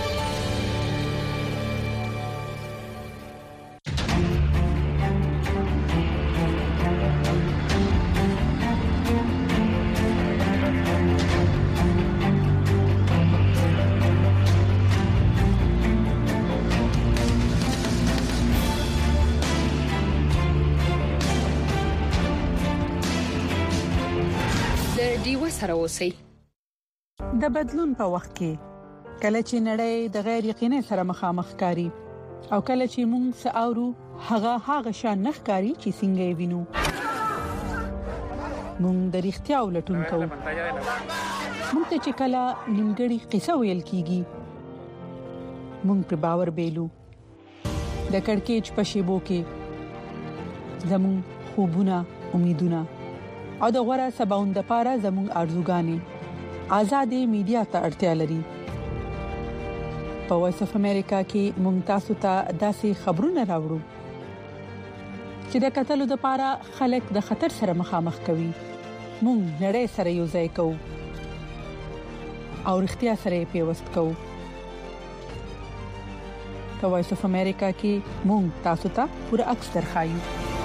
سره اوسئ د بدلون په وخت کې کله چې نړۍ د غیر یقیني سره مخامخ کاری او کله چې موږ ساورو هغه هغه شان نخکاری چې څنګه وینو موږ د اړتیا ولټون کوو موږ ته چې کله نیمګړی قصه ویل کیږي موږ پر باور بیلو د کڑکېچ په شیبو کې زمون خوبونه امیدونه او د غوړه سباوند لپاره زموږ ارزوګانې آزادې میډیا ته اړتیا لري په وایس اف امریکا کې موږ تاسو ته داسې خبرونه راوړو چې د قتل لپاره خلک د خطر سره مخامخ کوي موږ نړۍ سره یو ځای کوو او اړتیا سره پیوست کوو په وایس اف امریکا کې موږ تاسو ته پوره عکس درخایو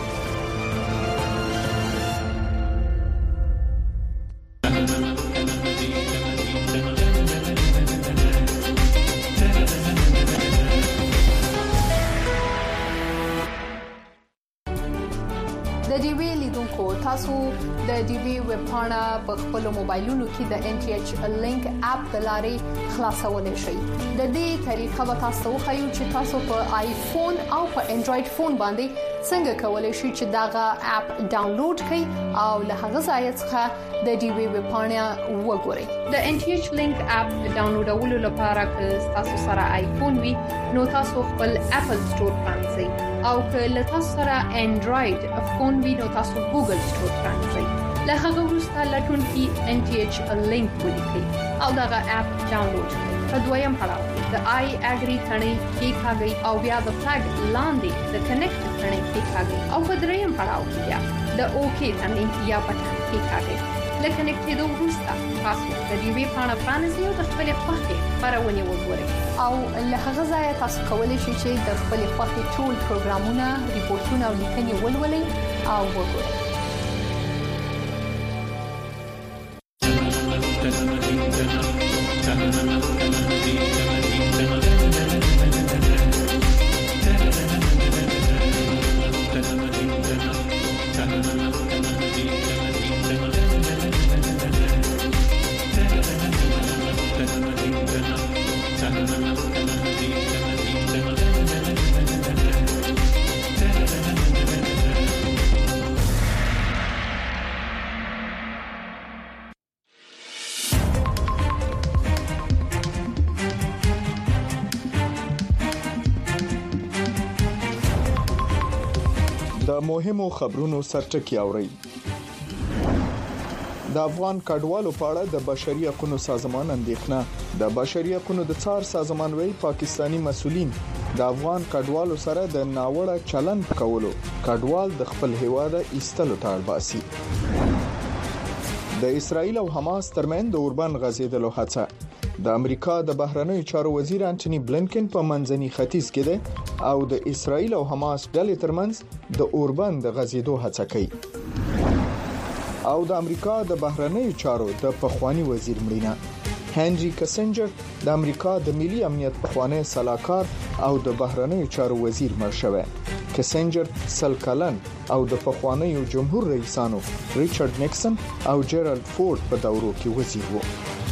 تاسو د ډي وی ویب پاڼه په خپل موبایلونو کې د ان ټي ایچ لینک اپ د لارې خلاصولای شئ د دې طریقه به تاسو خو چې تاسو په آیفون او په انډراید فون باندې څنګه کولای شئ چې داغه اپ ډاونلوډ کړئ او له هغه ځای څخه د ډي وی ویب پاڼه وګورئ د ان ټي ایچ لینک اپ ډاونلوډولو لپاره که تاسو سره آیفون وي نو تاسو خپل اپل سٹور پرانځئ او که له تاسو سره انډراید فون وي نو تاسو ګوګل سٹور پرانځئ له هغه وروسته لټون کې ان ټي ایچ لینک ولیکئ او دغه اپ ډاونلوډ کړئ په دویم پړاو د آی اګری ثنې کې ښاګي او بیا د فلګ لاندې د کنیکټ ثنې کې ښاګي او په دریم پړاو کې بیا د اوکی ثنې یا پټن کې ښاګي لکه کنیکټېدو وروسته تاسو د دې وی پاڼه پرانیزئ او د خپل خوښې خبرونه وګورئ او له هغه ځای تاسو کولی شئ چې د خپل خوښې ټول پروګرامونه ریپورتونه او لیکنې ولولئ او وګورئ مهمو خبرونو سرټکی اوري. د افغان کډوالو په اړه د بشري حقوقو سازمان اندېښنه. د بشري حقوقو د څار سازمان وی پاکستانی مسؤلین د افغان کډوالو سره د ناوړه چلند کولو کډوال د خپل هیواد ایستلو ته اړ باسي. د اسرایل او حماس ترمن د اوربان غزیدلو هڅه. د امریکا د بهرنیو چارو وزیر انټونی بلنکن په منځني ختیځ کې ده او د اسرایل او حماس ډلې ترمنځ د اوربان د غزیدو هڅه کوي. او د امریکا د بهرنیو چارو د پخوانی وزیر مړینه. هنري کسنجر د امریکا د ملي امنیت پخوانی سلاکار او د بهرنیو چارو وزیر مړ شوی. کسنجر سل کلن او د پخوانیو جمهور رئیسانو ریچارډ نیکسن او جیرالد فورد په دورو کې وزیر وو.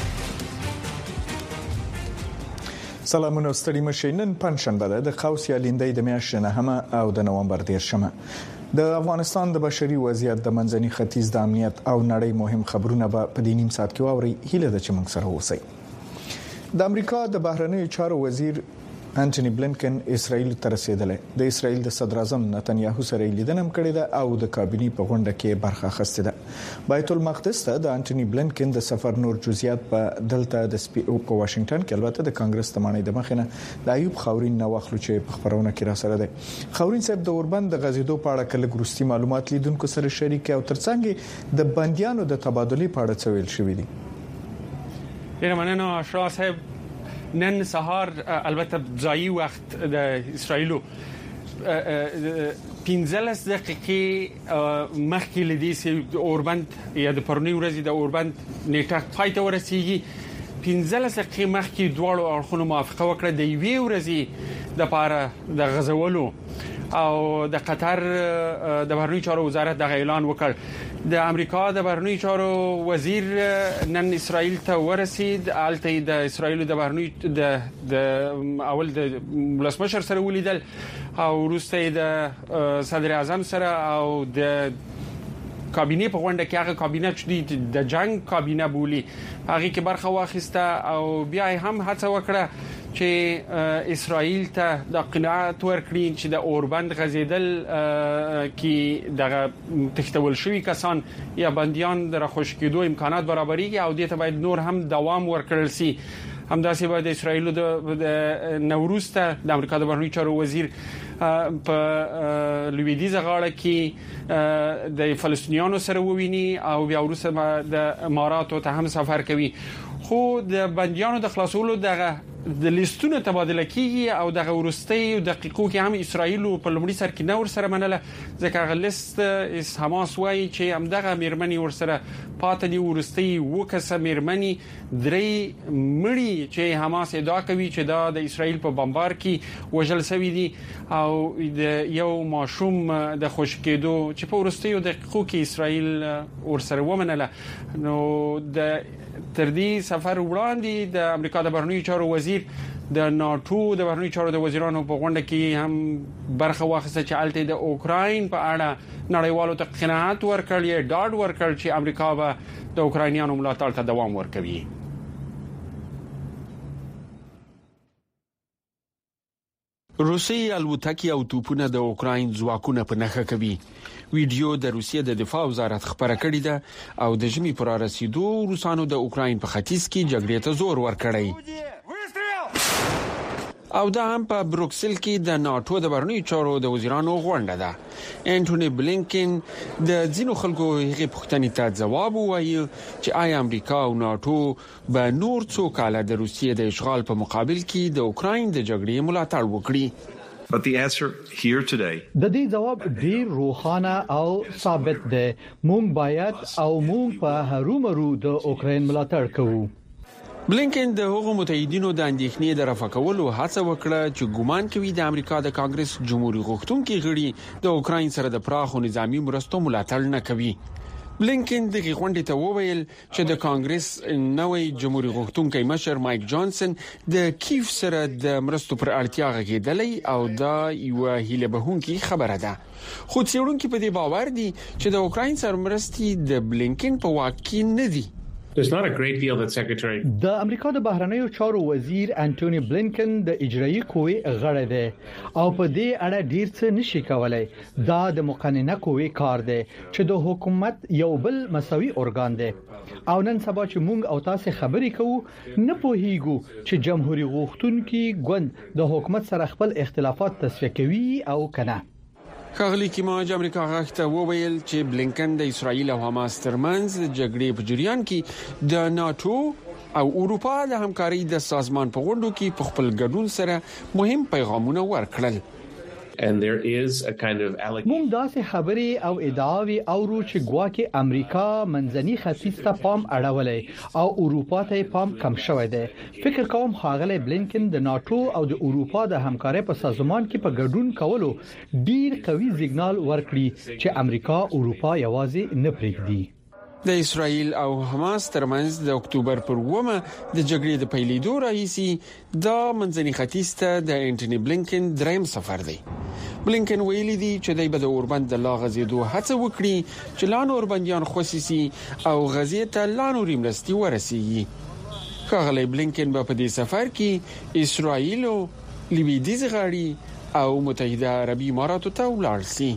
سلامونه ستړي مشینن پنځشنبه ده د قوس یا لیندۍ د میاشتې نهمه او د نومبر دیرشمه. د افغانستان د بشري وضعیت د منځني ختیځ د امنیت او نړۍ مهم خبرونه به په دې نیم ساعت کې واوري. هیله ده چې موږ سره اوسئ. د امریکا د بهرنیو چارو وزیر انټونی بلنکن اسرائیل ته رسیدلی. د اسرائیل د صدر اعظم نتنیاهو سره لیدنه کړې ده او د کابینې په غونډه کې برخه اخیستې ده. بیت المقدس ته د انټونی بلنکن د سفر نور جزئیات په دلته د سپی او په واشنگټن کې البته د کانګرس تمانې د مخینه د ایوب خاورین نو واخلو چې په خبرونه کې را سره ده. خاورین صاحب د اوربند د غزیدو په اړه کله ګروستي معلومات لیدونکو سره شریک او ترڅنګ د بنديانو د تبادلې په اړه څه ویل شوې دي. ډیر مننه اشرا صاحب. نن سهار البته ځایي وخت د اسرایلو پنځلس دقیقې مخکې لدې چې اوربند یا د پرونی ورځې د اوربند نیټه پای ته ورسیږي پنځلس دقیقې مخکې دواړو اړخونو موافقه وکړه د یوې ورځې د لپاره د غزولو او د قطر د بهرنیو چارو وزارت د اعلان وکړ. د امریکا د بهرنیو چارو وزیر نن اسرائیل ته ورسید. الته د اسرائیل د بهرنیو د د اول د ولسمشر سره ولیدل او وروسته د صدر اعظم سره او د کابینې په غونډه کې هغه کابینه چې د جنگ کابینه بولی هغه کې برخه واخیسته او بیا هم هڅه وکړه چې اسرائیل ته د قناعت ورکړي چې د اوربند غزیدل کې د تختول شوی کسان یا بنديان د راخوش کېدو امکانات برابرېږي او دې ته باید نور هم دوام ورکړل شي. همداسې باید اسرائیل د نوروز ته د امریکا د بهرنیو چارو وزیر په لویدیزه غاړه کې د فلسطینیانو سره وویني او بیا وروسته د اماراتو ته هم سفر کوي. خو د بنديانو د خلاصولو دغه د لیستونو تبادله کیږي او دغه ورستي دقیقو کې هم اسرائیل په لومړي سر کې نور سره منله ځکه هغه لیست اس حماس وايي چې هم دغه میرمنې ورسره پاتې دي ورستي وکسه میرمنې درې مړي چې حماس ادعا کوي چې دا د اسرائیل په بمبار کې وژل شوی دي او د یو ماشوم د خوش کېدو چې په ورستي دقیقو کې اسرائیل ورسره ومنله. نو د تر دې سفر وړاندې د امریکا د بهرنیو چارو وزیر د ناتو د بهرنیو چارو د وزیرانو په غونډه کې هم برخه واخیسته چې الته د اوکراین په اړه نړیوالو ته قناعت ورکړي ډاډ ورکړ چې امریکا به د اوکراینیانو ملاتړ ته دوام ورکوي. روسي الوتکې او توپونه د اوکراین ځواکونه په نخښه کوي. ویډیو د روسیې د دفاع وزارت خبره کړې ده او د ژمي پر رسیدو روسانو د اوکراین په ختیځ کې جګړې ته زور ورکړی. او دا هم په بروکسل کې د ناتو د بهرنیو چارو د وزیرانو غونډه ده. انټونی بلنکن د ځینو خلکو هغه پوښتنې ته ځواب ووایي چې آیا امریکا او ناتو به نور څو کاله د روسیې د اشغال په مقابل کې د اوکراین د جګړې ملاتړ وکړي. But the answer here today د دې جواب ډیر روښانه او ثابت دی. مونږ باید او مونږ په هرومرو د اوکراین ملاتړ کوو. بلنکن د هغو متحدینو د اندېښنې د رفع کولو هڅه وکړه چې ګومان کوي د امریکا د کانګرس جمهوریت غوښتونکي غړي د اوکراین سره د پراخو نظامی مرستو ملاتړ نه کوي. بلنکن د غونډې ته وویل چې د کانګرس نوې جمهوریت غوښتونکي مشر مایک جانسن د کیف سره د مرستو پر اړتیا غږیدلی او دا یو هیله بهونکي خبره ده. خو څېړونکو په دې باور دي چې د اوکراین سره مرستې د بلنکن په واک کې نه دي. There's not a great deal that Secretary د امریکا د بهرنیو چارو وزیر انټونی بلینکن د اجرایي قوې غړی دی او په دې اړه ډیر څه نشي کولای. دا د مقننه قوې کار دی چې د حکومت یو بل مساوي ارګان دی او نن سبا چې موږ او تاسو خبرې کوو نه پوهیږو چې جمهوریت غوښتونکي ګوند د حکومت سره خپل اختلافات تصفیه کوي او کنه. خاغلی کیماج امریکا غاښته وویل چې بلینکن د اسرایل او حماس ترمنځ د جګړې په جریان کې د ناتو او اروپا د همکارۍ د سازمان په غونډو کې په خپل ګډون سره مهم پیغامونه ورکړل. And there is a kind of موږ داسې خبرې او ادعاوې اورو چې ګواکې امریکا منځني ختیځ ته پام اړولې او اروپا ته پام کم شوی دی. فکر کوم ښاغلی بلینکن د ناتو او د اروپا د همکارۍ په سازمان کې په ګډون کولو ډیر قوي سیګنال ورکړي چې امریکا اروپا یوازې نه پرېږدي. د اسرایل او حماس ترمنځ د اکتوبر پر اوومه د جګړې د پیلېدو راهیسې د منځني ختیځ ته د انټونی بلینکن دریم سفر دی. بلینکن ویلي دی چې دای په د اوربند د لا غزیدو هڅه وکړي چې لا نور بنديان خوشسي او غزې ته لا نور مرستي ورسیږي. ښاغلی بلینکن په دې سفر کې اسرایل او لویدیځ غاړي او متحده عربي اماراتو ته ولاړ شي.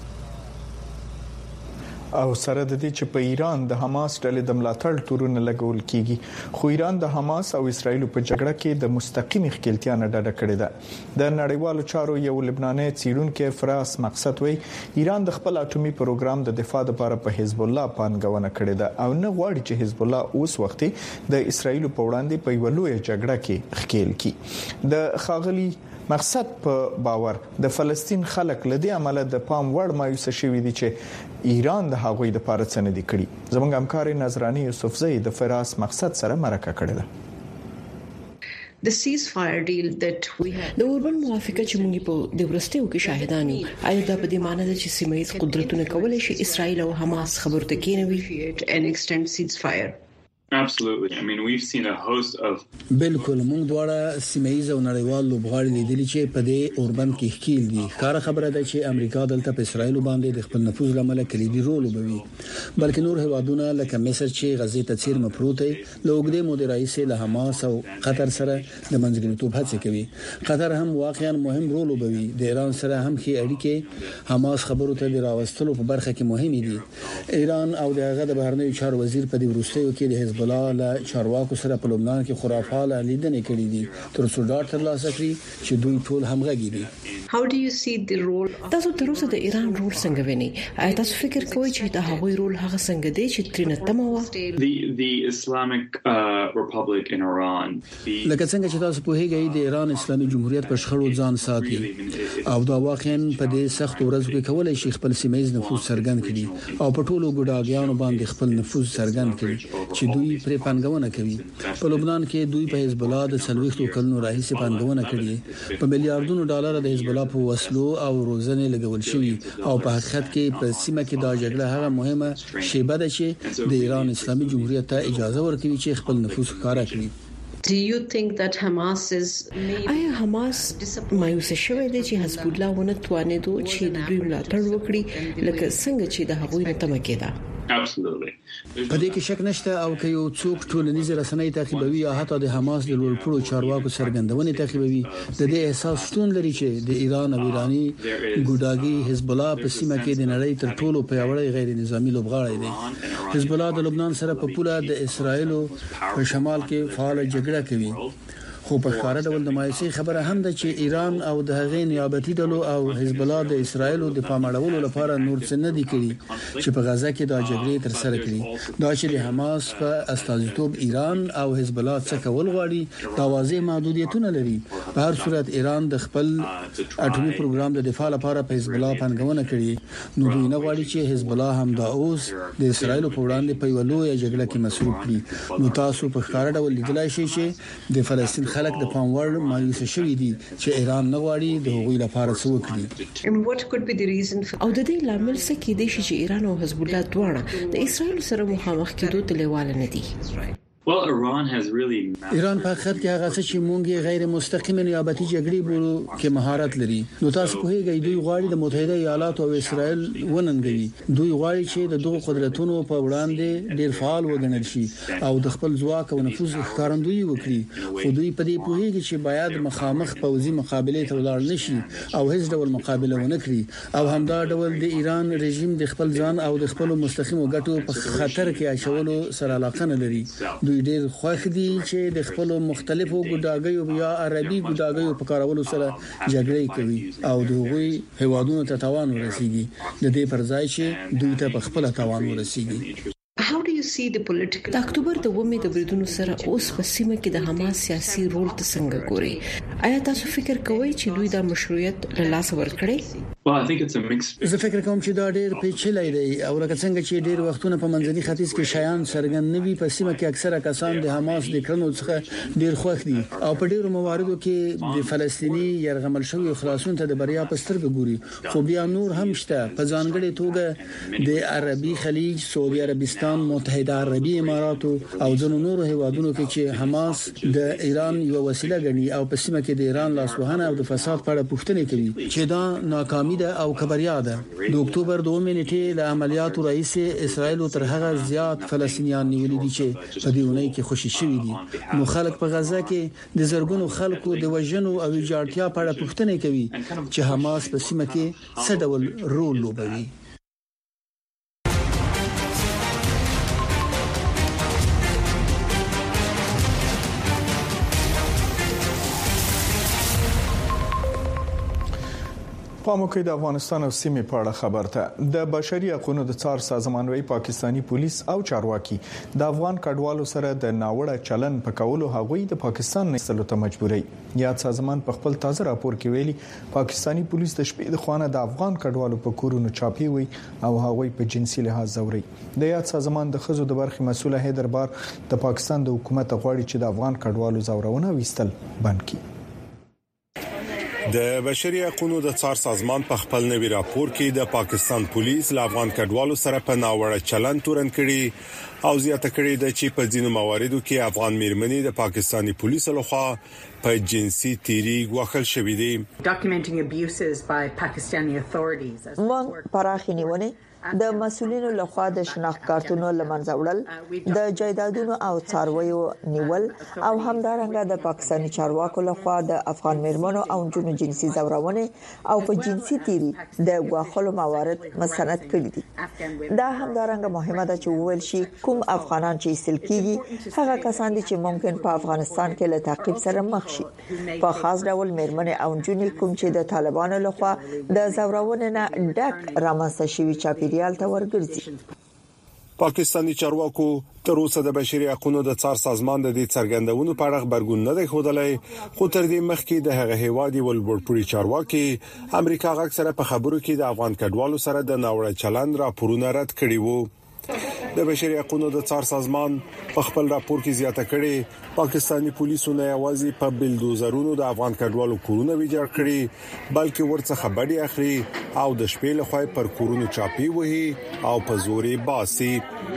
او سره د دې چې په ایران د حماس ډلې د ملاتړ تورونه لګول کیږي خو ایران د حماس او اسرایل په جګړه کې د مستقیمي ښکېلتیا نه ډډه کړې ده. د نړیوالو چارو یو لبناني څیړونکو فراس مقصد وی ایران د خپل اټومي پروګرام د دفاع لپاره په حزب الله پانګونه کړې ده او نه غواړي چې حزب الله اوس وخت د اسرایل په وړاندې په یو لوی جګړه کې ښکېل کړي. د خاغلی مقصد په باور د فلسطین خلک لدی عمله د پام وړ مایوس شوی دي چې ایران د هغوی د پاره څه نه دي کړی. زمونږ همکار نظرانی یوسفزئی د فراس مقصد سره مرکه کړې ده. The ceasefire deal that we had د اوربن موافقه چې موږ په د ورستیو کې شاهدان یو آیا دا په دې معنی ده چې سیمایي قدرتونه کولای شي اسرائیل او حماس خبرو ته کېنوي and extend ceasefire. Absolutely. I mean, we've seen a host of بالکل موږ دواړه سیمایي او نړیوال لوبغاړي لیدلي چې په دې اوربن کې ښکیل دي. کار خبره ده چې امریکا دلته په اسرائیل باندې د خپل نفوذ لامل کلیدي رول وبوي بلکې نور هیوادونه لکه مصر چې غزې ته چیر مفروض دی لوګدې مودې رئیس له حماس او قطر سره د منځګړیتوب هڅه کوي. قطر هم واقعا مهم رول وبوي. د ایران سره هم ښې اړیکې حماس خبرو ته د راوستلو په برخه کې مهمې دي. ایران او دغه د بهرنیو چارو وزیر په دې ورستیو کې د بلا له چارواکو سره په لبنان کې خرافاله لیدنې کړې دي تر څو ډاټ ترلاسه کړي چې دوی ټول همغږي دي. How do you see the role تاسو تر اوسه د ایران رول څنګه وینئ؟ آیا تاسو فکر کوئ چې د هغوی رول هغه څنګه دی چې ترنه تمه و؟ the the Islamic uh, Republic in Iran لکه څنګه چې تاسو په هیګي د ایران اسلامي جمهوریت په شخړو ځان ساتي او دا واقعا په دې سخت ورځو کې کولای شي خپل سیمایي نفوذ څرګند کړي او په ټولو ګډاګیانو باندې خپل نفوذ څرګند کړي چې دوی پر پانګونه کوي. په لبنان کې دوی په حزب الله د څلويختو کلونو راهیسې پانګونه کړې. په میلیارډونو ډالر د حزب الله په وسلو او روزنې لګول شوی او په حقیقت کې په سیمه کې دا جګړه هغه مهمه شیبه ده چې د ایران اسلامي جمهوریت ته اجازه ورکوي چې خپل نفوذ ښکارا کړي. Do you think that Hamas is آیا حماس مایوس شوی دی چې حزب الله ونه توانیدو چې د دوی ملاتړ وکړي لکه څنګه چې د هغوی نه تمه کېده؟ Absolutely. په دې کې شک نشته او که یو څوک ټولنیز رسنۍ تعقیبوي یا حتی د حماس د لوړپوړو چارواکو څرګندونې تعقیبوي د دې احساس شتون لري چې د ایران او ایرانی ګوډاګي حزب الله په سیمه کې د نړۍ تر ټولو پیاوړی غیر نظامی لوبغاړی دی. حزب الله د لبنان سره په پوله د اسرایل په شمال کې فعال جګړه کوي خو په ښکاره ډول د مایوسۍ خبره هم ده چې ایران او د هغې نیابتي ډلو او حزب الله د اسرایل د پام اړولو لپاره نور څه نه دي کړي چې په غزه کې د جګړې تر سره کړي. دا چې د حماس په استازیتوب ایران او حزب الله څخه کول غواړي دا واضح محدودیتونه لري. په هر صورت ایران د خپل اټومي پروګرام د دفاع لپاره په حزب الله پانګونه کړي نو دوی نه غواړي چې حزب الله هم دا اوس د اسرایل په وړاندې په یو لوی جګړه کې مصروف کړي. نو تاسو په ښکاره ډول لیدلای شئ چې د فلسطین خلک د پام وړ مایوس شوي دي چې ایران نه غواړي د هغوی لپاره څه وکړي. او د دې لامل څه کېدای شي چې ایران او حزب الله دواړه د اسرایل سره مخامخ کېدو ته لیواله نه دي؟ ایران په حقیقت کې هغه څه چې مونږ غیر مستقیم نیابتي جګړې بولو کې مهارت لري. نو تاسو په هیګي دوی غواړي د متحده ایالاتو او اسرائیل وننګوي. دوی غواړي چې د دوه قدرتونو په وړاندې ډیر فعال وګڼل شي او د خپل ځواک او نفوذ ښکارندویي وکړي. خو دوی په دې پوهیږي چې باید مخامخ پوځي مقابله ته ولاړ نشي او هیڅ ډول مقابله ونه کړي او همدا ډول د ایران رژیم د خپل ځان او د خپل مستقیم ګټو په خطر کې اچولو سره علاقه نه لري. دوی ډېر خوښ دي چې د خپل مختلفو ګډاګیو یا عربي ګډاګیو په کارولو سره جګړې کوي او دوی هیوادونو ته تاوان ورسیږي د دې پر ځای چې دوی ته په خپل تاوان ورسیږي. د اکتوبر د ومه د بریدونو سره اوس په سیمه کې د حماس سیاسي رول ته څنګه ګوري؟ آیا تاسو فکر کوئ چې دوی د مشروعیت له لاس ورکړي؟ زه فکر کوم چې دا ډېر پیچلی دی او لکه څنګه چې ډېر وختونه په منځني ختیځ کې شایان څرګند نه وي، په سیمه کې اکثره کسان د حماس د کړنو څخه ډېر خوښ دي او په ډېرو مواردو کې د فلسطینی يرغمل شوی خلاصون ته د بریا په سترګه ګوري. خو بیا نور هم شته، په ځانګړي توګه د عربي خلیج، سعودي عربستان، متحده عربي اماراتو او ځینو نورو هیوادونو کې چې حماس د ایران یو وسیله ګڼي او په سیمه کې د ایران لاسوهنه او د فساد په اړه پوښتنې کوي چې دا ناکامي او خبریا ده. د اکتوبر دوه نیټې له عملیاتو رئیس اسرائیل تر هغه زیات فلسطینیان نیولې دي چې په دې ونې کې خوشي شوي دي. نو خلک په غزا کې د زرګونو خلکو د وژنو او جاړتیا په اړه پوښتنې کوي چې حماس په سیمه کې څه ډول رول لوبوي. پاموکې د افغانستان او سیمې په اړه خبرته د بشري حقوقو د څار سازمان وی پاکستانی پولیس او چارواکي د افغان کډوالو سره د ناوړه چلن په کولو هغوی د پاکستان نه استلو ته مجبوري. یاد سازمان په خپل تازه راپور کې ویلي پاکستانی پولیس د شپې د خوانه د افغان کډوالو په کورونو چاپی وي او هغوی په جنسي لحاظ زوري. د یاد سازمان د خزو د برخې مسوله حیدر بار د پاکستان د حکومت غواړي چې د افغان کډوالو زورونه وستل بند کړي. د بشري حقوقو د څار سازمان په خپل نوي راپور کې د پاکستان پولیس له افغان کډوالو سره په ناوړه چلن تورن کړي او زیاته کړي د چې په ځینو مواردو کې افغان میرمنې د پاکستانی پولیسو لخوا په جنسي تیری غوښل شوې دي. موږ پراخینیونه د مسولینو لخوا د شناخت کارتونو لمنځه وړل، د جایدادونو او څارویو نیول او همدارنګه د پاکستاني چارواکو لخوا د افغان میرمنو او جنو جنسي زورونه او په جنسي تیری د غوښلو موارد مستند کړي دي. دا همدارنګه مهمه ده چې وویل شي کوم افغانان چې استل کیږي هغه کسان دي چې ممکن په افغانستان کې له تعقیب سره مخ شي. په خاص ډول میرمنې او جنې کوم چې د طالبانو لخوا د زورونه نه ډک رامنځته شوي چاپی پاکستانی چارواکو تر اوسه د بشري حقوقو د څار سازمان د دې څرګندونو په اړه خبرګون نه دی ښودلای، خو تر دې مخکې د هغه هیوادي ولبرپوري چارواکي امریکا غږ سره په خبرو کې د افغان کډوالو سره د ناوړه چلند راپورونه رد کړي وو. د بشري حقوقو د څار سازمان په خپل راپور کې زیاته کړي پاکستانی پولیسو نه یوازې په بلدوزرونو د افغان کډوالو کورونه ویجاړ کړي بلکې ورڅخه بډي اخلي او د شپې لخوا پر کورونو چاپی وهي او په زوري باسي.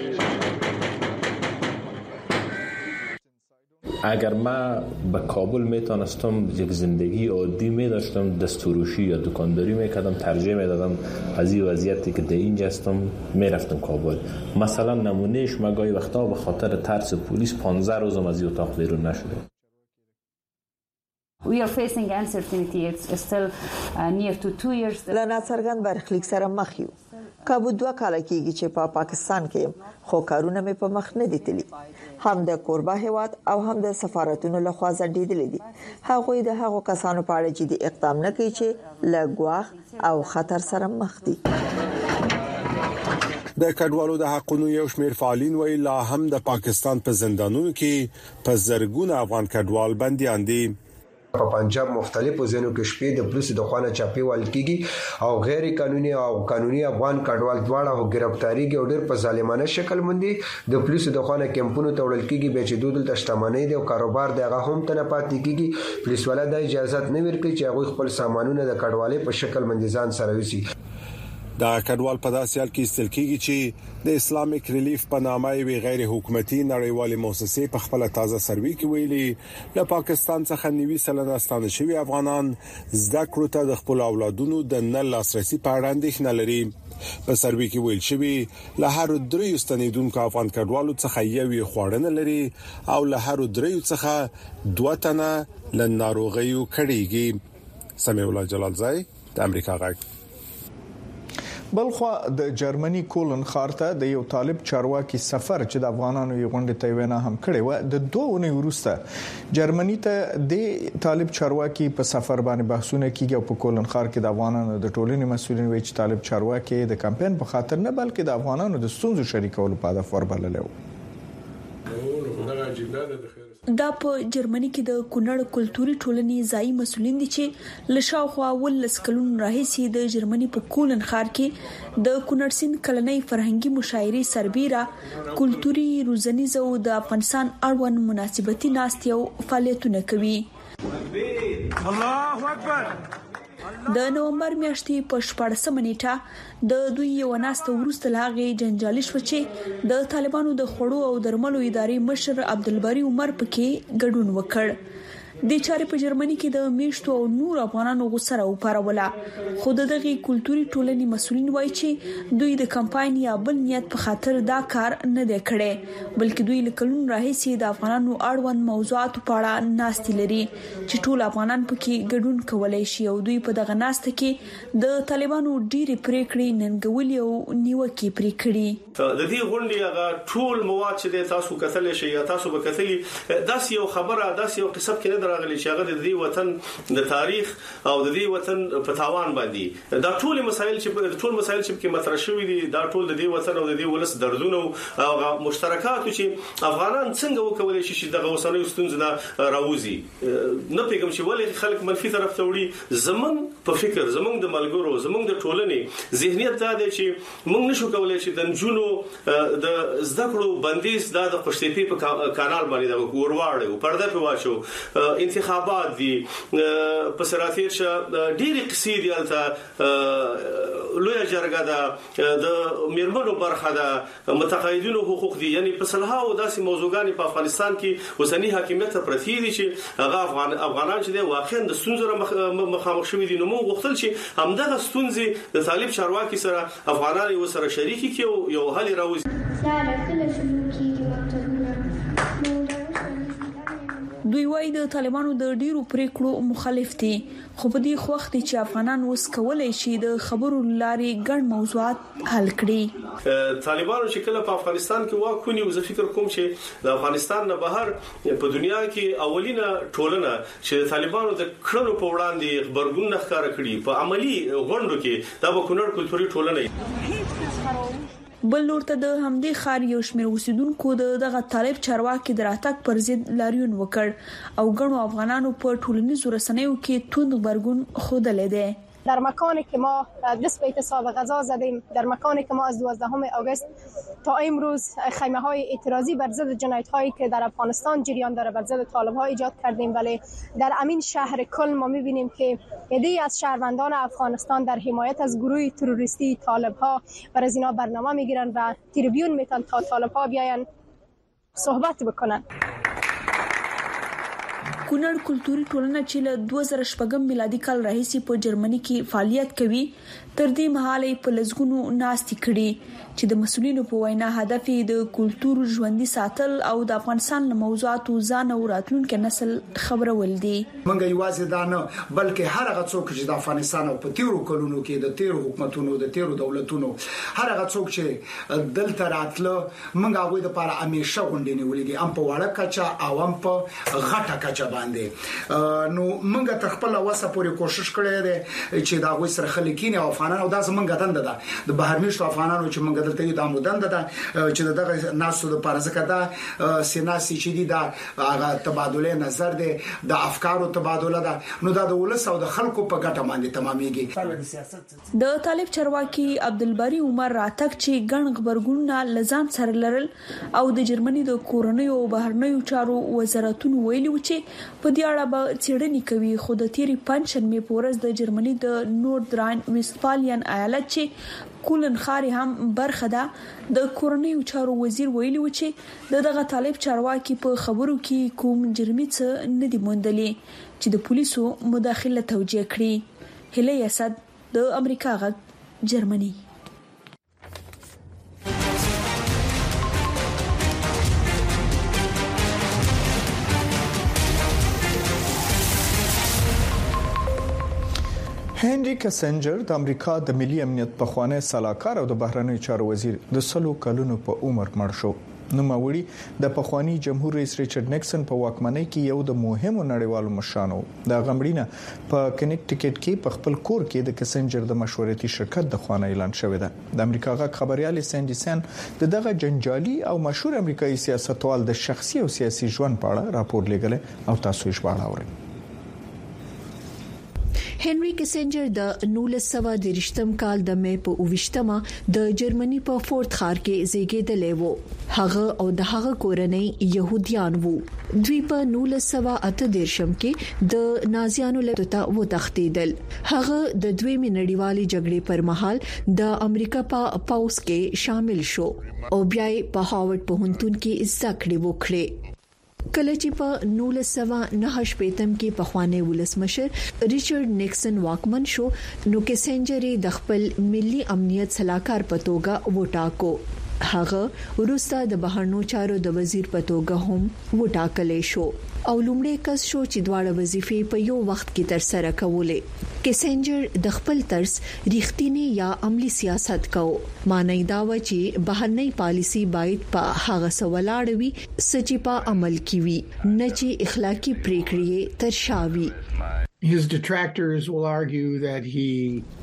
اگر من به کابل میتونستم یک زندگی عادی میداشتم، دستفروشی یا دکانداری میکردم، ترجیح میدادم از این وضعیتی که در اینجا هستم میرفتم کابل. مثلا نمونهش من گاهی وقتا به خاطر ترس پلیس پانزده روزم از این اتاق بیرون نشده. We are facing uncertainty. It's still uh, near to two years. لنا څرګند برخلیک سره مخ یو. کابو دوه کال کېږي چې په پا پاکستان کې خو کارونه مې په مخ نه دي تللي. هم د کوربه هیواد او هم د سفارتونو لخوا ځنډېدلې دي. هغوی د هغو کسانو په اړه جدي اقدام نه کوي چې له ګواښ او خطر سره مخ دي. د کډوالو د حقوقو یو شمېر فعالین وی لا هم د پاکستان په زندانونو کې په زرګونه افغان کډوال بنديان دي. په پنجاب مختلفو ځینو کې شپې د پولیسو د خوانه چاپی وال کیږي او غیر قانوني او قانوني افغان کډوال دواړه هو گرفتاریږي او ډېر په ظالمانه شکل باندې د پولیسو د خوانه کمپونو ته وړل کیږي به چې دودل تشتمنۍ دی او کاروبار دغه هم ته نه پاتې کیږي. پولیس والا د اجازه نه ورکړي چې هغه خپل سامانونه د کډوالۍ په شکل باندې ځان سره وسی. دا کډوال په داسې حال کې استل کېږي چې د اسلامیک ریلیف په نامه وی غیر حکومتي نړیوالې مؤسسې په خپل تازه سروې کې ویلي له پاکستان څخه نیوي سلنه ستانه شوی افغانان زده کړو ته د خپل اولادونو د نه لاسرسي په اړه اندېښنه لري. په سروې کې ویل شوی له هر دریو ستنیدونکو افغان کډوالو څخه یو خوړنه لري او له هر دریو څخه دوه تنه له ناروغیو کړيږي. سمیع الله جلالزای د امریکا غږ. بلخو د جرمني کولن خارته د یو طالب چارواکي سفر چې د افغانانو یو غونډه ته وینا هم کړې و د دوه اونۍ وروسته جرمني ته د طالب چارواکي په سفر باندې بحثونه کیږي او په کولن خار کې د افغانانو د ټولنې مسؤلین وایي چې طالب چارواکي د کمپاین په خاطر نه بلکې د افغانانو د ستونزو شریکولو په هدف وربللو. دا په جرمني کې د کونړ کلتوري ټولنې ځای مسولین دي چې لشاوخوا ولس کلون راهسي د جرمني په کولن ښار کې د کونړ سین کلنۍ فرهنګي مشاعرې سربېره کلتوري روزنیزه او د افغانستان اړوند مناسبتي ناستي او فعالیتونه کوي. الله اکبر. د نومبر میاشتې په شپږمه نیټه د دوی یو ناسته ورسته لاغې جنجالي شو چې د طالبانو د خړو او درملو ادارې مشر عبدالباری عمر پکې ګډون وکړ. د چارې په جرمني کې د میشتو او نور افغانانو غوسره او پاروله خو دغه کلتوري ټولنې مسولین وایي چې دوی د کمپاین یا بل نیت په خاطر دا کار نه دی کړی بلکې دوی لکلون راهیسي د افغانانو اړوند موضوعات په اړه ناستې لري چې ټول افغانان پکې ګډون کولای شي او دوی په دغه ناسته کې د طالبانو ډېری پریکړې ننګولې او نیوکې پرې کړې. د دې غونډې هغه ټول مواد چې تاسو کتل شي یا تاسو به کتلی داس یو خبره داس یو قصه کې نه راغلی چې هغه د دې وطن د تاریخ او د دې وطن په تاوان باندې دا ټول مسایل چې ټول مسایل چې کې مطرح شوي دي دا ټول د دې وطن او د دې ولس دردونه او مشترکات چې افغانان څنګه وکولای شي چې دغه وسنۍ ستونزې نه راوځي. نه پیغام چې ولې خلک منفي طرف ته وړي زمون په فکر زمون د ملګرو زمون د ټولنې ذهنیت دا دی چې موږ نشو کولای چې د جنونو د زده کړو بندیز دا د پښتې په کانال باندې دا ورواړو او پرده په واچو انتخابات دي په سراتیر شه ډېری قصې دي البته لوی جرګه ده د میرمنو برخه ده متقاعدینو حقوق دي یعنی په صلاح او داسې موضوعګان په افغانستان کې وسنی حاکمیت پرتی دي چې هغه افغان افغانان چې واقعا د ستونزو مخامخ شوي دي نو موږ غوښتل چې همدغه ستونزې د طالب چارواکي سره افغانان یو سره شریک کړي یو حل راوځي. دوی وايي د طالبانو د ډیرو پریکړو مخالف دي خو په دې وخت چې افغانان اوس کولای شي د خبرو لارې ګڼ موضوعات حل کړي. طالبانو چې کله په افغانستان کې واکونی او زه فکر کوم چې د افغانستان نه بهر په دنیا کې اولینه ټولنه چې طالبانو د کړنو په وړاندې خبرګون ښکار کړي په عملی غونډو کې دا به کونړ کلتوري ټولنه. بل نور ته د همدې خار یو شمېر اوسیدونکو دغه طالب چارواکي دراتک پر ضد لاریون وکړ او ګڼو افغانانو په ټولنیزو رسنیو کې توند خبرګون خوده لیدي. در مکانی که ما دست به اعتصاب غذا زدیم، در مکانی که ما از دوازدهم آگوست تا امروز خیمه های اعتراضی بر ضد جنایت هایی که در افغانستان جریان داره بر ضد طالب ها ایجاد کردیم، ولی در امین شهر کل ما میبینیم که عده‌ای از شهروندان افغانستان در حمایت از گروه تروریستی طالب ها بر از اینا برنامه میگیرن و تریبیون میتن تا طالب ها بیاین صحبت بکنن. کونړ کلتوري ټولنه چې له دوه زره شپږم میلادي کال راهیسي په جرمني کې فعالیت کوي تر دې مهاله په لزګونو ناستي کړي چې د مسؤلینو په وینا هدف د کلتور ژوندۍ ساتل او د افغانستان له موضوعاتو ځان او راتلونکي نسل خبرول دي. منګ یوازې دا نه بلکې هر هغه څوک چې د افغانستان او په تیرو کلونو کې د تیرو حکومتونو د تیرو دولتونو هر هغه څوک چې دلته راتله منګ هغه د لپاره همیشه غونډې نیولې دي ام په وړه کچا او ام په غټه کچا باندې. نو منګ تر خپل وسه پورې کوشش کړې ده چې دا غوي سره خلکین او افغانان او دا زمونږ دنده ده د بهر میشتو افغانانو چې منګ دلته یو د مودند ده چې دغه ناسو د پارزکه ده سیناسي چې دي دا هغه تبادله نظر ده د افکارو تبادله ده نو دا د ولس او د خلکو په ګټه باندې تمامېږي. د طالب چارواکي عبدالباری عمر راتک چې ګڼ خبرګونونه لزان سره لرل او د جرمني د کورنیو او بهرنیو چارو وزارتونو ویلي و چې په دې اړه به څېړنې کوي. خو د تیری پنځشنبه په ورځ د جرمني د نورد راین ویسټفالین ایالت چې کولن خاري هم برخه ده د کورنۍ چارو وزیر ویلي و چې دغه طالب چارواکي په خبرو کې کوم جرمي څه نه دی موندلې چې د پولیسو مداخله توجیه کړي. هله اسد د امریکا غږ جرمني. هنري کسنجر د امریکا د ملي امنیت پخوانی سلاکار او د بهرنیو چارو وزیر د سلو کلونو په عمر مړ شو. نو ماوړي د پخوانی جمهور رئیس ریچارډ نیکسن په واکمنۍ کې یو د مهمو نړیوالو مشرانو د غمړینه په کنیکټیکټ کې په خپل کور کې د کسنجر د مشورتي شرکت د خوانه اعلان شوی ده. د امریکا غا خبريال سانډي سن د دغه جنجالي او مشهور امریکایي سیاستوال د شخصي او سیاسي ژوند په اړه راپور لګل او تاسو یې شواړه اورئ. هنري کسنجر د نولس سوه درشتم کال د مې په اوویشتمه د جرمني په فورت ښار کې زیږیدلی وو. هغه او د هغه کورنۍ يهوديان وو. دوی په نولس سوه اته درشم کې د نازیانو له ته و تختیدل. هغه د دویمې نړیوالې جګړې پر مهال د امریکا په پاوس کې شامل شو او بیا په هاورډ پوهنتون کې زده کړې وکړې. کله چې په نولس سوه نهه شپږم کې په خوانې ولسمشر ریچارډ نیکسن واکمن شو نو کسنجر د خپل ملي امنیت سلاکار په توګه وټاکو. هغه وروسته د بهرنیو چارو د وزیر په توګه هم وټاکل شو او لومړی کس شو چې دواړه وظیفې په یو وخت کې تر سره کولې. کسنجر د خپل طرز ریښتینی یا عملی سیاست کو. معنی دا و چې بهرنی پالیسی باید په هغه سولاړ وي چې په عمل کې وي نه چې اخلاقی پریکړې تر شاوي. His detractors will argue that he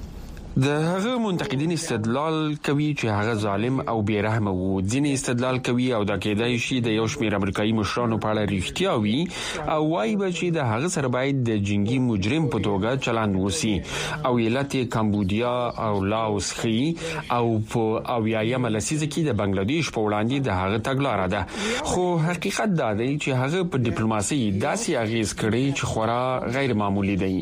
د هغه منتقدین استدلال کوي چې هغه ظالم او بیرحمه وو. ځینې استدلال کوي او دا کېدای شي د یو شمېر امریکایي مشرانو په اړه رښتیا وي او وايي چې د هغه سره باید د جنگي مجرم په توګه چلند وسی او ایالت کمبودیا او لاوس خي او په اویایم لسیزه کې د بنگلاديش په وړاندې د هغه تګلارې ده. خو حقیقت دا دی چې هغه په ډیپلوماسي داسې اغیز کړی چې خورا غیر معمولی دی.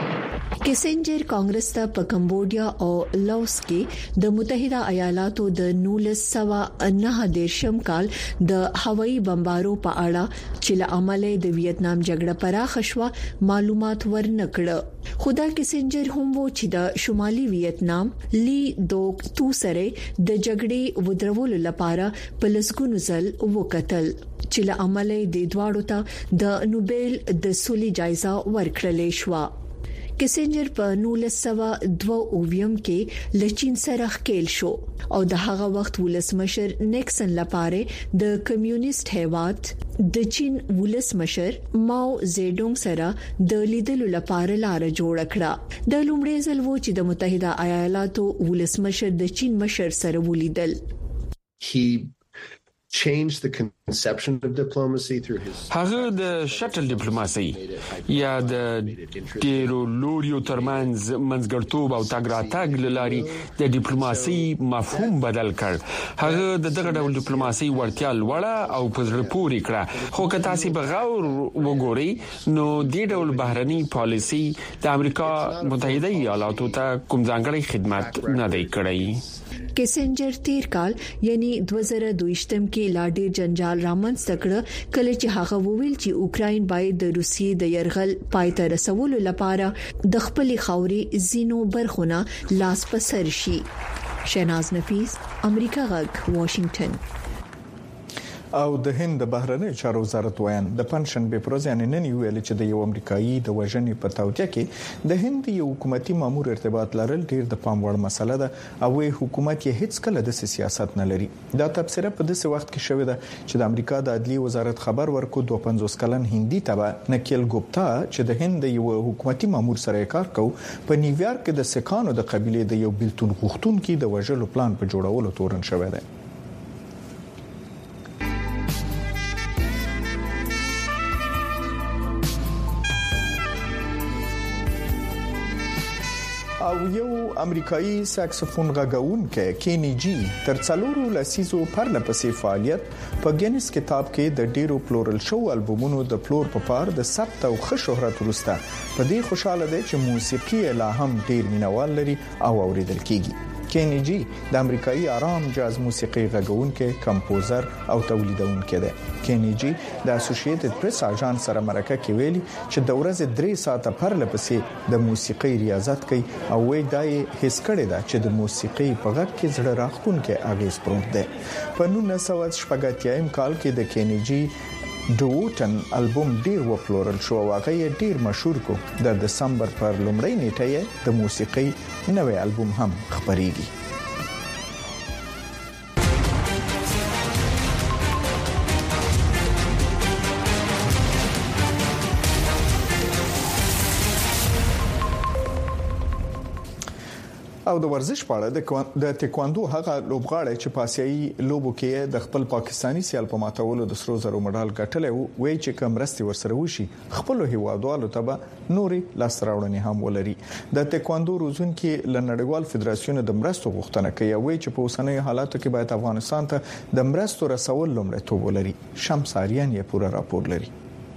کسنجر کانګرس ته په کمبودیا او لاوس کې د متحده ایالاتو د نولس سوه نهه دیرشم کال د هوایي بمبارو په اړه چې له عمله د ویتنام جګړه پراخه شو معلومات ورنکړه. خدا کسنجر هم وو چې د شمالي ویتنام لی دوک تو سره د جګړې ودرولو لپاره په لسګونو ځل وکتل چې له عمله د دواړو ته د نوبل د سولې جایزه ورکړل شو. کسنجر په نولس سوه دوه اوویم کې لچین سره ښکیل شو او د هغه وخت ولسمشر نیکسن لپاره د کمیونست هیواد د چین ولسمشر ماو زیډونګ سره د لیدلو لپاره لار جوړ کړه. د لومړي ځل وو چې د متحده ایالاتو ولسمشر د چین مشر سره ولیدل. He changed the conception of diplomacy through his هغه د شټل ډیپلوماسي یا د ډیرو لوریو ترمنځ منځګړتوب او تګ راتګ لاري د ډیپلوماسي مفهوم بدل کړ. هغه د دغه ډول ډیپلوماسي ورتیا لوړه او په زړه پورې کړه. خو که تاسو بغور وګورئ نو د ډول بهرني پالیسي د امریکا متحده ایالاتو ته کوم ځانګړی خدمت نه دی کړی. کسنجر تیر کال یعنی دوه زره دویشتم کې لا ډیر جنجال رامنځته کړ کله چې هغه وویل چې اوکرين باید د روسیې د يرغل پایته رسولو لپاره د خپل خاوري زینو برخونه لاس په سر شي. شیناز نفیس، امریکا غږ، واشنگټن. او د هند د بهرنی چارو وزارت وایي د پنځشنبه پر ورځ نن ویل چې د یو امریکایي د وژنې په توګه کې د هند یو حکومتي مامور ارتباط لرل ډیر د پام وړ مسله ده او حکومت یې هیڅ کله د سیاست نه لري. دا تبصره په داسې وخت کې شوې ده چې د امریکا د عدلي وزارت خبر ورکو دوه پنځوس کلن هندي تبع نکیل ګوپتا چې د هند یو حکومتي مامور سره کار کوي په نیویارک کې د سکانو د قبيله د یو بلتون غوښتونکو د وژلو پلان په جوړولو تورن شوی دی. او یو امریکایي ساکسفون غږونکي کینی جی تر څلورو لسیزو پرله پسې فعالیت په ګینس کتاب کې د ډیرو پلورل شو البومونو د پلور په پار د ثبت او ښه شهرت وروسته په دې خوشاله دی چې موسیقي لا هم ډیر مینوال لري او اوریدل کیږي. کینی جی د امریکایي آرام جاز موسیقي غږونکي کمپوزر او تولیدونکي دی. کینی جی د اسوسییټډ پریس اژانس سره مرکه کې ویلي چې د ورځې درې ساعته پرله پسې د موسیقي ریاضت کوي او وایي دا یې هیڅ کړی دا چې د موسیقي په غږ کې زړه راښکونکي اغیز پروت دی. په نولس سوه شپږ اتیا کال کې د کینی جی ډوټن البوم ډیر وپلورل شو او هغه ډیر مشهور کو. د دسمبر پر لومړۍ نیټه د موسیقي نوې البوم هم خبريږي. او د ورزش په اړه د تکواندو هغه لوبغاړی چې په آسیایي لوبو کې د خپل پاکستانی سیال په ماتولو د سرو زرو مډال ګټلی وی چې کوم رستي ورسره وشي خپل هیوادوالو ته به نوري لاستراوړنې هم ولري. د تکواندو روزونکي ل نړیوال فدراسیون د مرستو غوښتنه کوي وی چې په اوسنۍ حالاتو کې باید افغانستان ته د مرستو رسول لومړیتوب ولري. شمس اریان یې پوره راپور لري.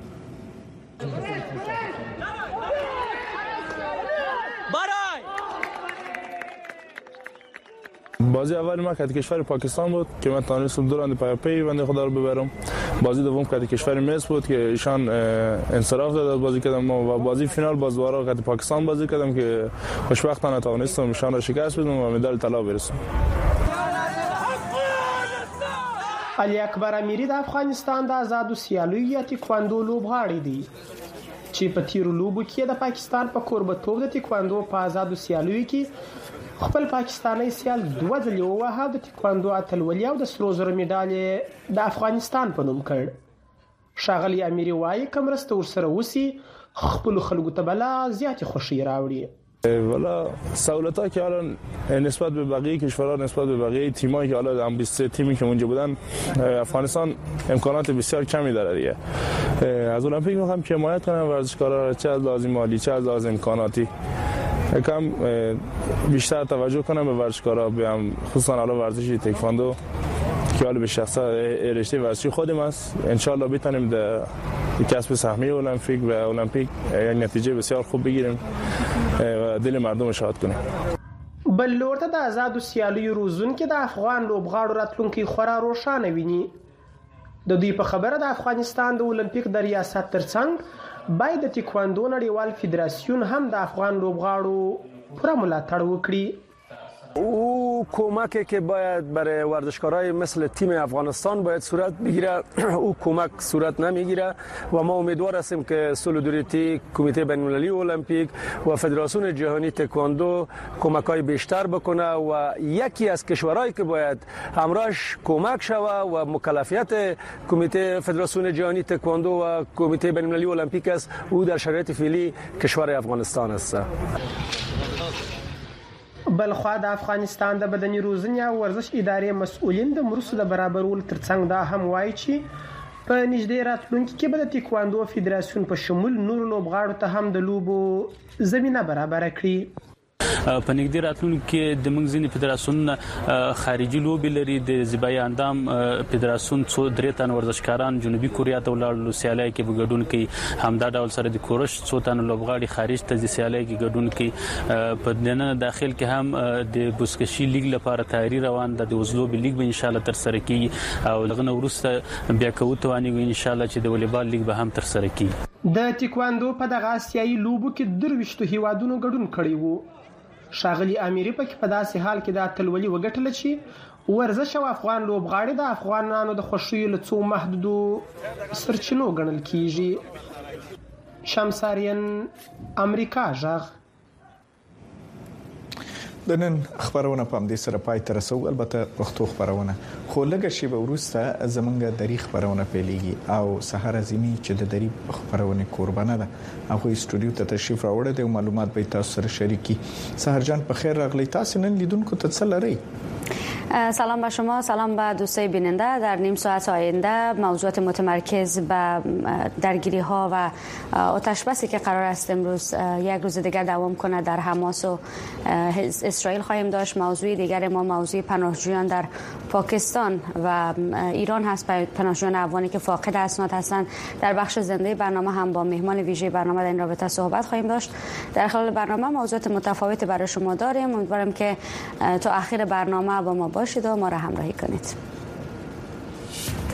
بازی اول ما کشور کشور پاکستان بود که من تونستم دو راند پای پی بنده خدا رو ببرم. بازی دوم کشور کشور مصر بود که ایشان انصراف داد بازی کردم و بازی فینال باز دوباره کشور پاکستان بازی کردم که خوشبختانه تونستم ایشان را شکست بدم و مدال طلا برسم. علي اکبر امیری د افغانستان د آزادو سیالیو یا تکواندو لوبغاړی دی چې په تیرو لوبو کې د پاکستان په کوربتوب د تکواندو په آزادو سیالیو کې خپل پاکستاني سیال دوه ځلې ووهه د تکواندو اتلولي او د سرو زرو مډال د افغانستان په نوم کړ. شاغلی امیری وایي کوم رسته ورسره وسی خپل خلکو ته بلا زیات خوشی راوړي. والا سہولت‌ها که حالا نسبت به بقیه کشورها نسبت به بقیه تیمایی که حالا هم بیست تیمی که اونجا بودن افغانستان امکانات بسیار کمی داره دیگه. از المپیک میخوام که حمایت کنم ورزشکارا چه از لازم مالی چه از لازم امکاناتی یکم بیشتر توجه کنم به ورزشکارا بیام خصوصا حالا ورزش تکواندو که حالا به شخصا رشته ورزشی خودم است ان شاء الله بتونیم در کسب سهمیه المپیک و المپیک یک نتیجه بسیار خوب بگیریم و دل مردم شاد کنیم. بل لورته د آزادو سیالیو روزونکي د افغان لوبغاړو راتلونکي خورا روښانه ویني. د دوی په خبره د افغانستان د المپیک د ریاست ترڅنګ باید د تکواندو نړیوال فدراسیون هم د افغان لوبغاړو پوره ملاتړ وکړي. او کمکی که باید برای ورزشکارای مثل تیم افغانستان باید صورت بگیره او کمک صورت نمیگیره و ما امیدوار هستیم که سولیداریتی کمیته بین‌المللی المپیک و فدراسیون جهانی تکواندو کمکای بیشتر بکنه و یکی از کشورهایی که باید همراهش کمک شوه و مکلفیت کمیته فدراسیون جهانی تکواندو و کمیته بین‌المللی المپیک است او در شرایط فعلی کشور افغانستان است. بلخوا د افغانستان د بدني روزنې او ورزش ادارې مسؤلین د مرستو د برابرولو ترڅنګ دا هم وایي چې په نږدې راتلونکي کې به د تکواندو فدراسیون په شمول نور لوبغاړو ته هم د لوبو زمينه برابر کړي. په نږدې راتلونکي کې د موږ ځینې فدراسیون خارجي لوبي لري د زیبای اندام فدراسیون څو درې تن ورزشکاران جنوبي کوریا ته ولاړ سیالي کې بګډون کوي همدا ډول سره د کورش څو تن لوبغاړي خارج ته د سیالي کې ګډون کوي. په دننه داخل کې هم د بوسکشي لیګ لپاره تیاری روان ده. د وزلو لیګ به ان شاء الله تر سره کیږي او لغنه ورسته بیا کوتوانی ان شاء الله چې د والیبال لیګ به هم تر سره کیږي. د تکواندو په دغه آسیایي لوبو کې درويشتو هیوادونو ګډون کړی وو. شاغلی امیری په کې په داسې حال کې د اتلولي وګټل چې ورزش او افغان لوبغاړي د افغانانو د خوشي له څو محدودو سرچینو ګڼل کیږي. شمساریان امریکا ژغ. د نن خبرونه په دې سره پای ته رسو. البته پښتو خبرونه خو لږه شی به ورسته زمونږ د تاریخ خبرونه پیلېږي او سحر عظیمی چې د دری خبرونه قربانه ده هغه استودیو ته تشریف راوړل دي او معلومات به تاسو سره شریکي. سحر جان په خیر راغلی. تاسو نن لیدونکو ته څه لري؟ سلام به شما، سلام به دوستای بیننده. در نیم ساعت آینده موضوعات متمرکز به درگیری ها و آتش بسی که قرار است امروز یک روز دیگر دوام کنه در حماس و اسرائیل خواهیم داشت. موضوع دیگر ما موضوع پناهجویان در پاکستان و ایران هست، پناهجویان افغانی که فاقد اسناد هستند. در بخش زنده برنامه هم با مهمان ویژه برنامه در این رابطه صحبت خواهیم داشت. در خلال برنامه موضوعات متفاوتی برای شما داریم. امیدوارم که تا آخر برنامه با ما باشید و ما را همراهی کنید.